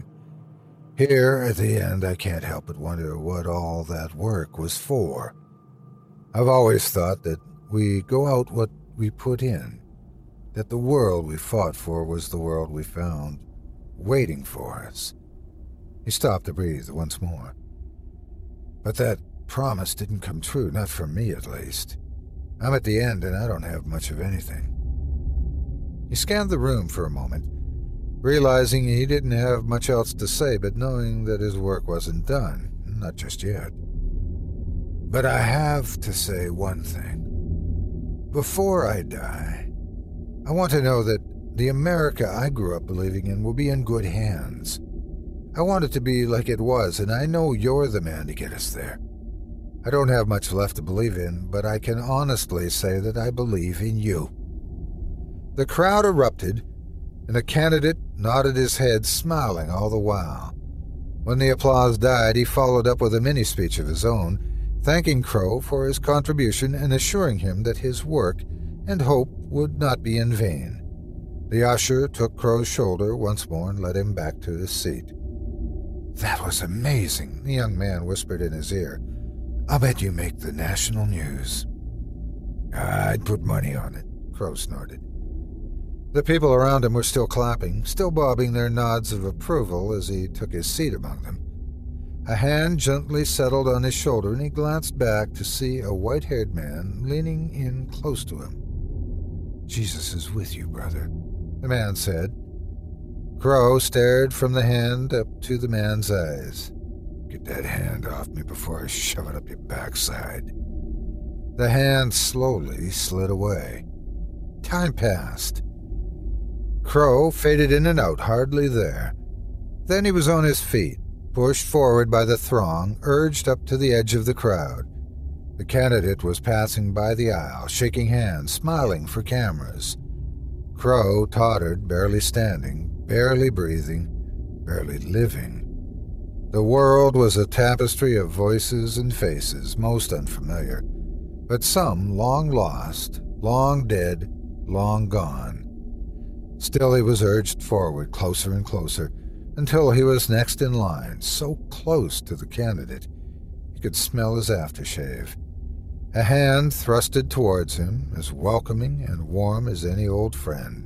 Here at the end, I can't help but wonder what all that work was for. I've always thought that we go out what we put in, that the world we fought for was the world we found waiting for us." He stopped to breathe once more. "But that promise didn't come true, not for me at least. I'm at the end and I don't have much of anything." He scanned the room for a moment, realizing he didn't have much else to say, but knowing that his work wasn't done, not just yet. "But I have to say one thing. Before I die, I want to know that the America I grew up believing in will be in good hands. I want it to be like it was, and I know you're the man to get us there. I don't have much left to believe in, but I can honestly say that I believe in you." The crowd erupted, and the candidate nodded his head, smiling all the while. When the applause died, he followed up with a mini-speech of his own, thanking Crow for his contribution and assuring him that his work and hope would not be in vain. The usher took Crow's shoulder once more and led him back to his seat. "That was amazing," the young man whispered in his ear. "I'll bet you make the national news." "I'd put money on it," Crow snorted. The people around him were still clapping, still bobbing their nods of approval as he took his seat among them. A hand gently settled on his shoulder, and he glanced back to see a white-haired man leaning in close to him. "Jesus is with you, brother," the man said. Crow stared from the hand up to the man's eyes. "Get that hand off me before I shove it up your backside." The hand slowly slid away. Time passed. Crow faded in and out, hardly there. Then he was on his feet, pushed forward by the throng, urged up to the edge of the crowd. The candidate was passing by the aisle, shaking hands, smiling for cameras. Crow tottered, barely standing, barely breathing, barely living. The world was a tapestry of voices and faces, most unfamiliar, but some long lost, long dead, long gone. Still he was urged forward, closer and closer, until he was next in line, so close to the candidate he could smell his aftershave. A hand thrusted towards him, as welcoming and warm as any old friend.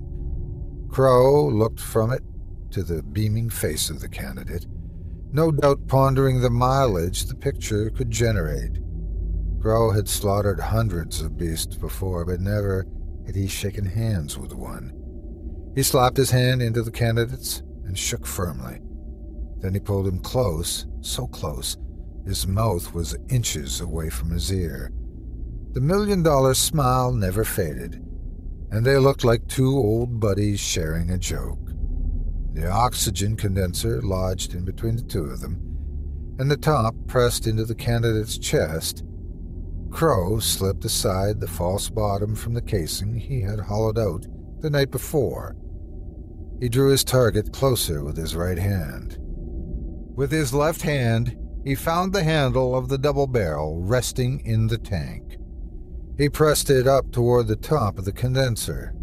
Crow looked from it to the beaming face of the candidate, no doubt pondering the mileage the picture could generate. Crow had slaughtered hundreds of beasts before, but never had he shaken hands with one. He slapped his hand into the candidate's and shook firmly. Then he pulled him close, so close, his mouth was inches away from his ear. The $1 million smile never faded, and they looked like two old buddies sharing a joke. The oxygen condenser lodged in between the two of them, and the top pressed into the candidate's chest. Crow slipped aside the false bottom from the casing he had hollowed out the night before. He drew his target closer with his right hand. With his left hand, he found the handle of the double barrel resting in the tank. He pressed it up toward the top of the condenser.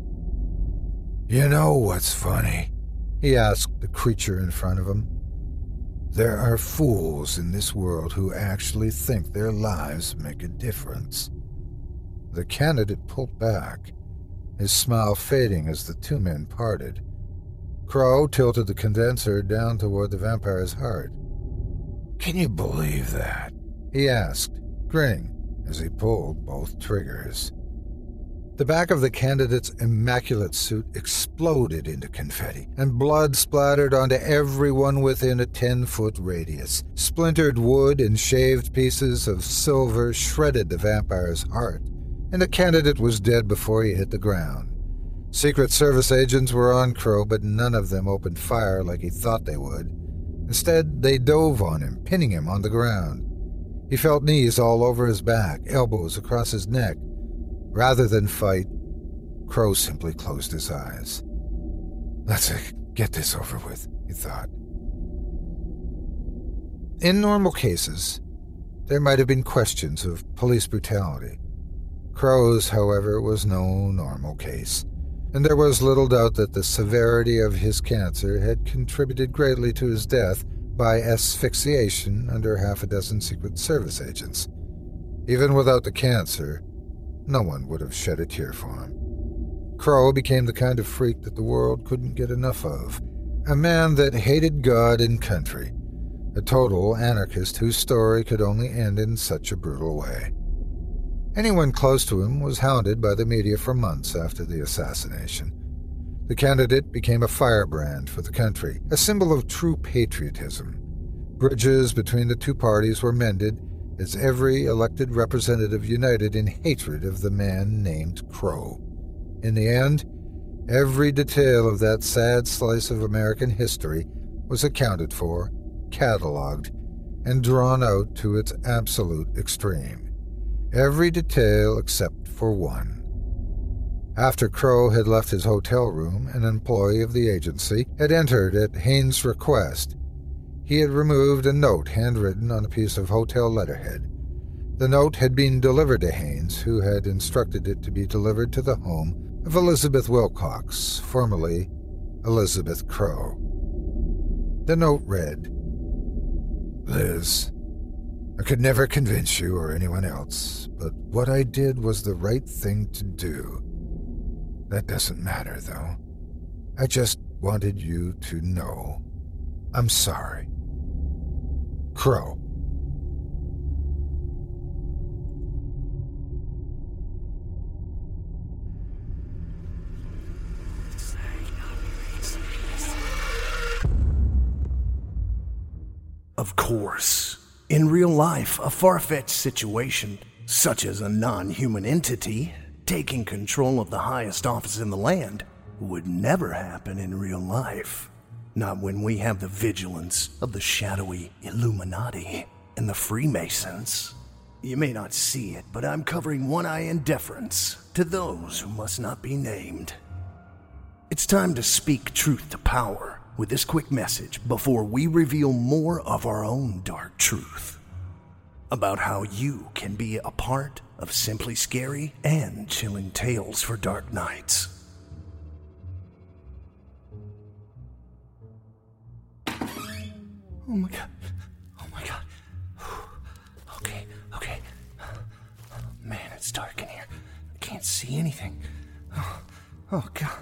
"You know what's funny?" he asked the creature in front of him. "There are fools in this world who actually think their lives make a difference." The candidate pulled back, his smile fading as the two men parted. Crow tilted the condenser down toward the vampire's heart. "Can you believe that?" he asked, grinning as he pulled both triggers. The back of the candidate's immaculate suit exploded into confetti, and blood splattered onto everyone within a 10-foot radius. Splintered wood and shaved pieces of silver shredded the vampire's heart, and the candidate was dead before he hit the ground. Secret Service agents were on Crow, but none of them opened fire like he thought they would. Instead, they dove on him, pinning him on the ground. He felt knees all over his back, elbows across his neck. Rather than fight, Crow simply closed his eyes. "Let's get this over with," he thought. In normal cases, there might have been questions of police brutality. Crow's, however, was no normal case, and there was little doubt that the severity of his cancer had contributed greatly to his death by asphyxiation under half a dozen Secret Service agents. Even without the cancer, no one would have shed a tear for him. Crow became the kind of freak that the world couldn't get enough of, a man that hated God and country, a total anarchist whose story could only end in such a brutal way. Anyone close to him was hounded by the media for months after the assassination. The candidate became a firebrand for the country, a symbol of true patriotism. Bridges between the two parties were mended as every elected representative united in hatred of the man named Crow. In the end, every detail of that sad slice of American history was accounted for, catalogued, and drawn out to its absolute extreme. Every detail except for one. After Crow had left his hotel room, an employee of the agency had entered at Haynes' request. He had removed a note handwritten on a piece of hotel letterhead. The note had been delivered to Haynes, who had instructed it to be delivered to the home of Elizabeth Wilcox, formerly Elizabeth Crow. The note read, "Liz, I could never convince you or anyone else, but what I did was the right thing to do. That doesn't matter, though. I just wanted you to know. I'm sorry. Crow." Of course, in real life, a far-fetched situation, such as a non-human entity taking control of the highest office in the land, would never happen in real life. Not when we have the vigilance of the shadowy Illuminati and the Freemasons. You may not see it, but I'm covering one eye in deference to those who must not be named. It's time to speak truth to power with this quick message before we reveal more of our own dark truth about how you can be a part of Simply Scary and Chilling Tales for Dark Nights. Oh my god. Oh my god. Okay. Man, it's dark in here. I can't see anything. Oh god.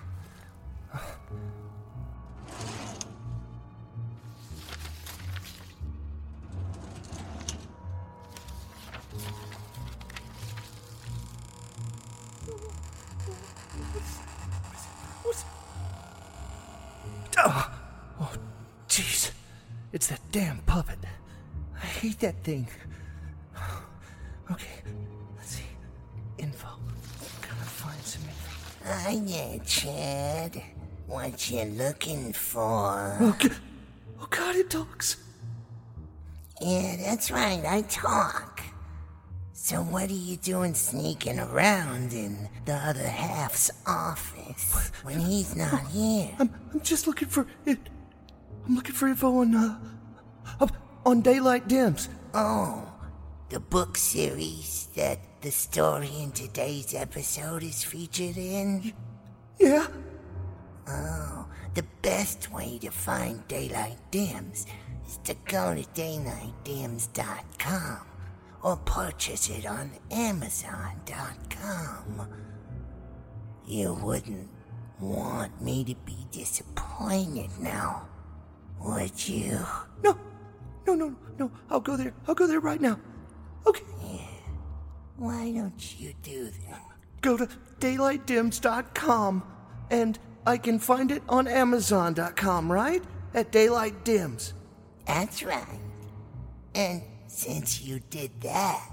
Oh, jeez. It's that damn puppet. I hate that thing. Okay, let's see. Info. Gotta find some info. Hi there, Chad. What you looking for? Oh god, it talks. Yeah, that's right, I talk. So what are you doing sneaking around in the other half's office when he's not here? I'm just looking for it. I'm looking for info on Daylight Dims. Oh, the book series that the story in today's episode is featured in? Yeah. Oh, the best way to find Daylight Dims is to go to daylightdims.com or purchase it on Amazon.com. You wouldn't want me to be disappointed now, would you? No. I'll go there. I'll go there right now. Okay. Yeah. Why don't you do that? Go to daylightdims.com and I can find it on Amazon.com, right? At Daylight Dims. That's right. And since you did that,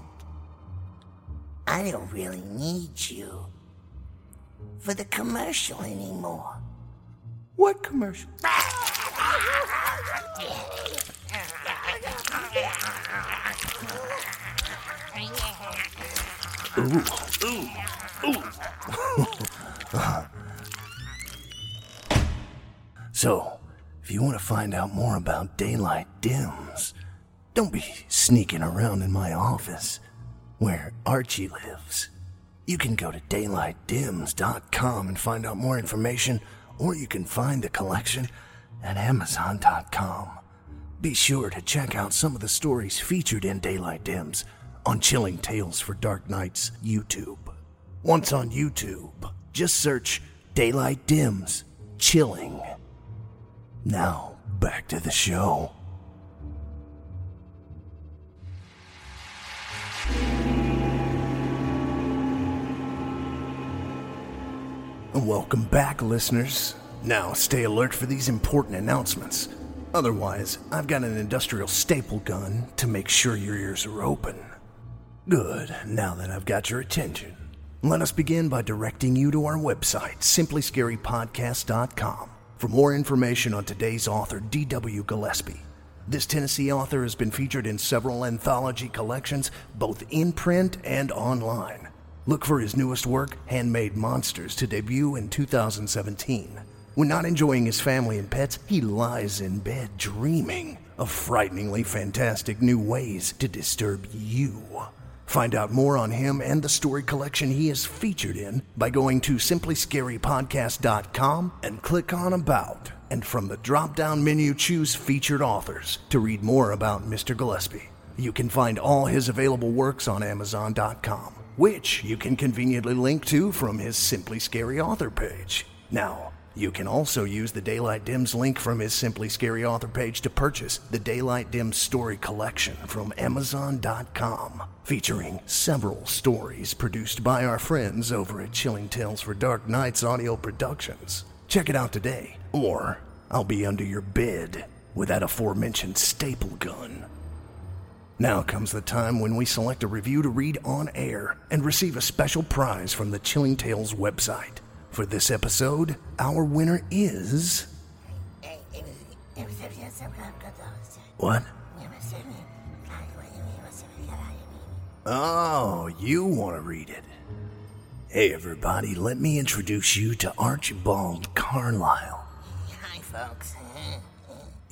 I don't really need you for the commercial anymore. What commercial? Ooh. So, if you want to find out more about Daylight Dims, don't be sneaking around in my office where Archie lives. You can go to daylightdims.com and find out more information, or you can find the collection at Amazon.com. Be sure to check out some of the stories featured in Daylight Dims on Chilling Tales for Dark Nights YouTube. Once on YouTube, just search Daylight Dims Chilling. Now, back to the show. Welcome back, listeners. Now, stay alert for these important announcements. Otherwise, I've got an industrial staple gun to make sure your ears are open. Good, now that I've got your attention, let us begin by directing you to our website, simplyscarypodcast.com, for more information on today's author, D.W. Gillespie. This Tennessee author has been featured in several anthology collections, both in print and online. Look for his newest work, Handmade Monsters, to debut in 2017. When not enjoying his family and pets, he lies in bed dreaming of frighteningly fantastic new ways to disturb you. Find out more on him and the story collection he is featured in by going to simplyscarypodcast.com and click on About. And from the drop-down menu, choose Featured Authors to read more about Mr. Gillespie. You can find all his available works on Amazon.com, which you can conveniently link to from his Simply Scary author page. Now, you can also use the Daylight Dims link from his Simply Scary author page to purchase the Daylight Dims story collection from Amazon.com, featuring several stories produced by our friends over at Chilling Tales for Dark Nights Audio Productions. Check it out today, or I'll be under your bed with that aforementioned staple gun. Now comes the time when we select a review to read on air and receive a special prize from the Chilling Tales website. For this episode, our winner is... What? Oh, you want to read it. Hey everybody, let me introduce you to Archibald Carlyle. Hi folks.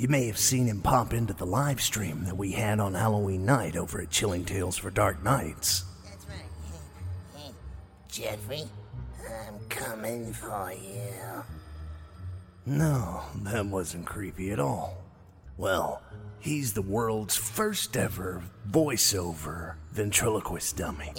You may have seen him pop into the live stream that we had on Halloween night over at Chilling Tales for Dark Nights. That's right. Hey, Jeffrey, I'm coming for you. No, that wasn't creepy at all. Well, he's the world's first ever voiceover ventriloquist dummy.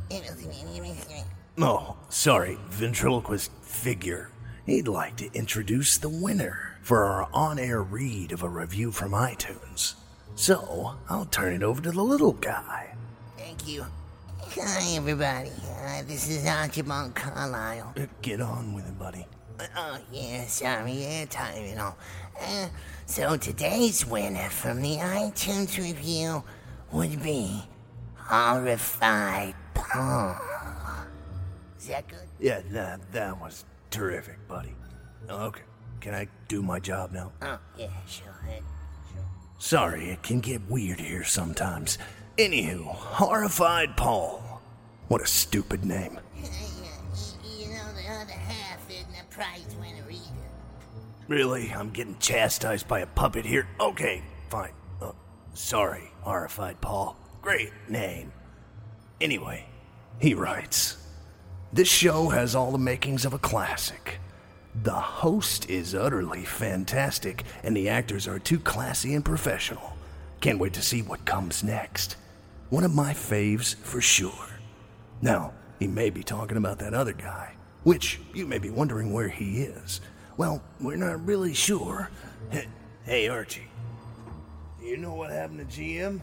Oh, sorry, ventriloquist figure. He'd like to introduce the winner for our on-air read of a review from iTunes. So, I'll turn it over to the little guy. Thank you. Hi, everybody. This is Archibald Carlisle. Get on with it, buddy. Oh, yeah, sorry, time and all. So today's winner from the iTunes review would be Horrified Paul. Is that good? Yeah, that was terrific, buddy. Okay, can I do my job now? Oh, yeah, sure. Sorry, it can get weird here sometimes. Anywho, Horrified Paul. What a stupid name. You know, the other half isn't a prize winner either. Really? I'm getting chastised by a puppet here? Okay, fine. Sorry, Horrified Paul. Great name. Anyway, he writes, "This show has all the makings of a classic. The host is utterly fantastic, and the actors are too classy and professional. Can't wait to see what comes next. One of my faves for sure." Now, he may be talking about that other guy, which you may be wondering where he is. Well, we're not really sure. Hey, Archie, do you know what happened to GM?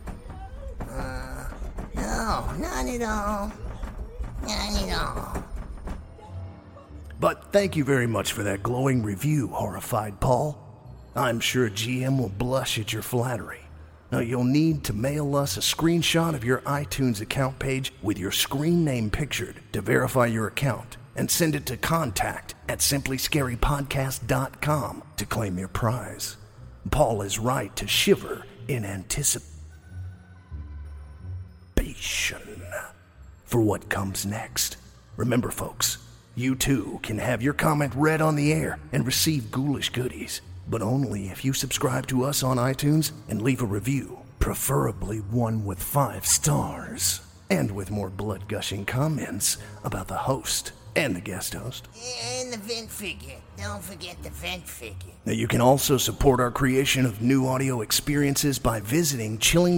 No, not at all. Not at all. But thank you very much for that glowing review, Horrified Paul. I'm sure GM will blush at your flattery. Now, you'll need to mail us a screenshot of your iTunes account page with your screen name pictured to verify your account, and send it to contact@simplyscarypodcast.com to claim your prize. Paul is right to shiver in anticipation for what comes next. Remember, folks, you too can have your comment read on the air and receive ghoulish goodies, but only if you subscribe to us on iTunes and leave a review, preferably one with 5 stars, and with more blood-gushing comments about the host and the guest host. And the vent figure. Don't forget the vent figure. Now, you can also support our creation of new audio experiences by visiting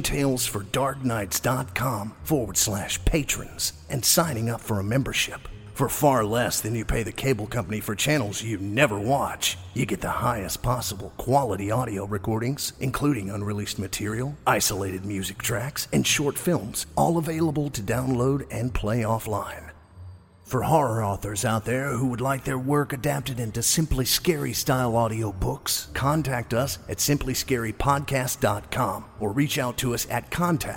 chillingtalesfordarknights.com/patrons and signing up for a membership. For far less than you pay the cable company for channels you never watch, you get the highest possible quality audio recordings, including unreleased material, isolated music tracks, and short films, all available to download and play offline. For horror authors out there who would like their work adapted into Simply Scary style audio books, contact us at simplyscarypodcast.com or reach out to us at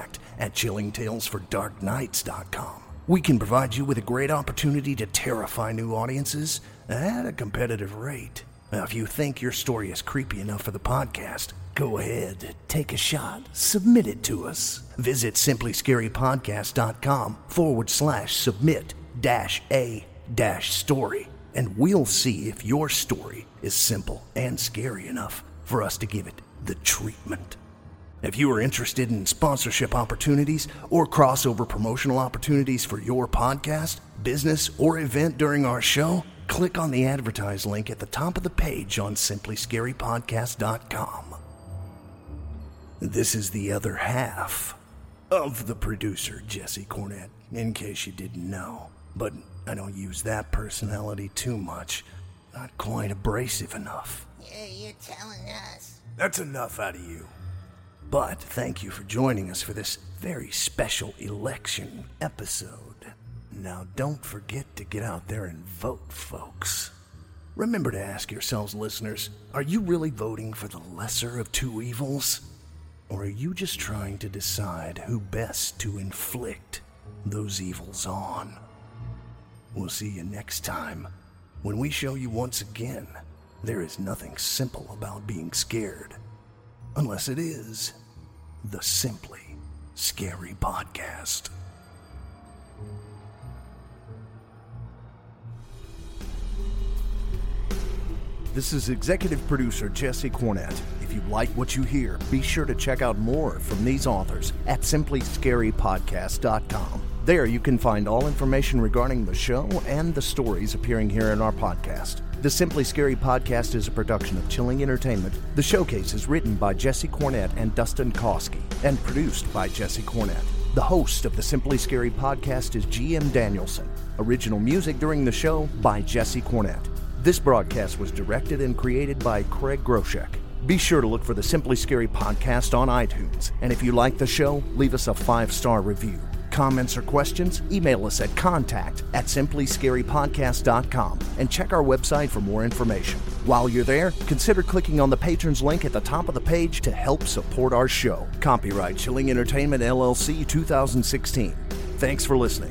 contact@chillingtalesfordarknights.com. We can provide you with a great opportunity to terrify new audiences at a competitive rate. Now, if you think your story is creepy enough for the podcast, go ahead, take a shot, submit it to us. Visit simplyscarypodcast.com/submit-a-story, and we'll see if your story is simple and scary enough for us to give it the treatment. If you are interested in sponsorship opportunities or crossover promotional opportunities for your podcast, business, or event during our show, click on the advertise link at the top of the page on simplyscarypodcast.com. This is the other half of the producer, Jesse Cornett, in case you didn't know. But I don't use that personality too much. Not quite abrasive enough. Yeah, you're telling us. That's enough out of you. But thank you for joining us for this very special election episode. Now, don't forget to get out there and vote, folks. Remember to ask yourselves, listeners, are you really voting for the lesser of two evils? Or are you just trying to decide who best to inflict those evils on? We'll see you next time when we show you once again there is nothing simple about being scared. Unless it is the Simply Scary Podcast. This is executive producer Jesse Cornett. If you like what you hear, be sure to check out more from these authors at simplyscarypodcast.com. There you can find all information regarding the show and the stories appearing here in our podcast. The Simply Scary Podcast is a production of Chilling Entertainment. The Showcase is written by Jesse Cornett and Dustin Kosky and produced by Jesse Cornett. The host of the Simply Scary Podcast is G.M. Danielson. Original music during the show by Jesse Cornett. This broadcast was directed and created by Craig Groshek. Be sure to look for the Simply Scary Podcast on iTunes. And if you like the show, leave us a 5-star review. Comments or questions? Email us at contact@simplyscarypodcast.com and check our website for more information. While you're there, consider clicking on the patrons link at the top of the page to help support our show. Copyright Chilling Entertainment LLC 2016. Thanks for listening.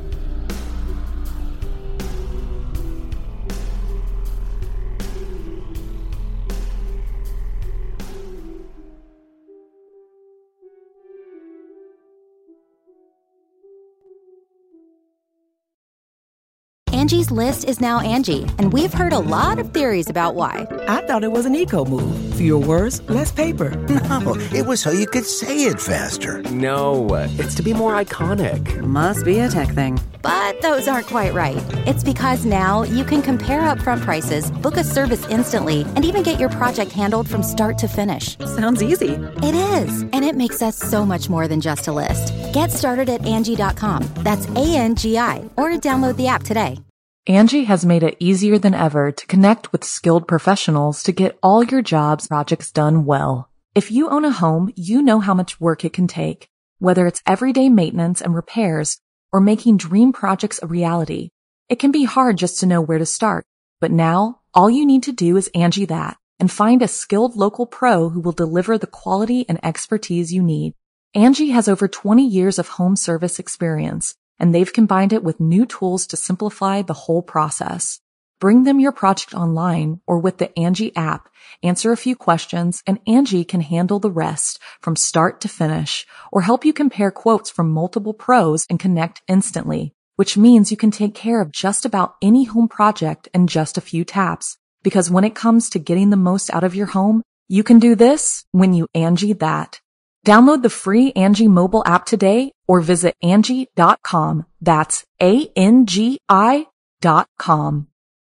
Angie's List is now Angie, and we've heard a lot of theories about why. I thought it was an eco move. Fewer words, less paper. No, it was so you could say it faster. No, it's to be more iconic. Must be a tech thing. But those aren't quite right. It's because now you can compare upfront prices, book a service instantly, and even get your project handled from start to finish. Sounds easy. It is, and it makes us so much more than just a list. Get started at Angie.com. That's ANGI, or download the app today. Angie has made it easier than ever to connect with skilled professionals to get all your jobs projects done well. If you own a home, you know how much work it can take, whether it's everyday maintenance and repairs or making dream projects a reality. It can be hard just to know where to start, but now all you need to do is Angie that and find a skilled local pro who will deliver the quality and expertise you need. Angie has over 20 years of home service experience, and they've combined it with new tools to simplify the whole process. Bring them your project online or with the Angie app, answer a few questions, and Angie can handle the rest from start to finish, or help you compare quotes from multiple pros and connect instantly, which means you can take care of just about any home project in just a few taps. Because when it comes to getting the most out of your home, you can do this when you Angie that. Download the free Angie mobile app today or visit Angie.com. That's ANGI.com.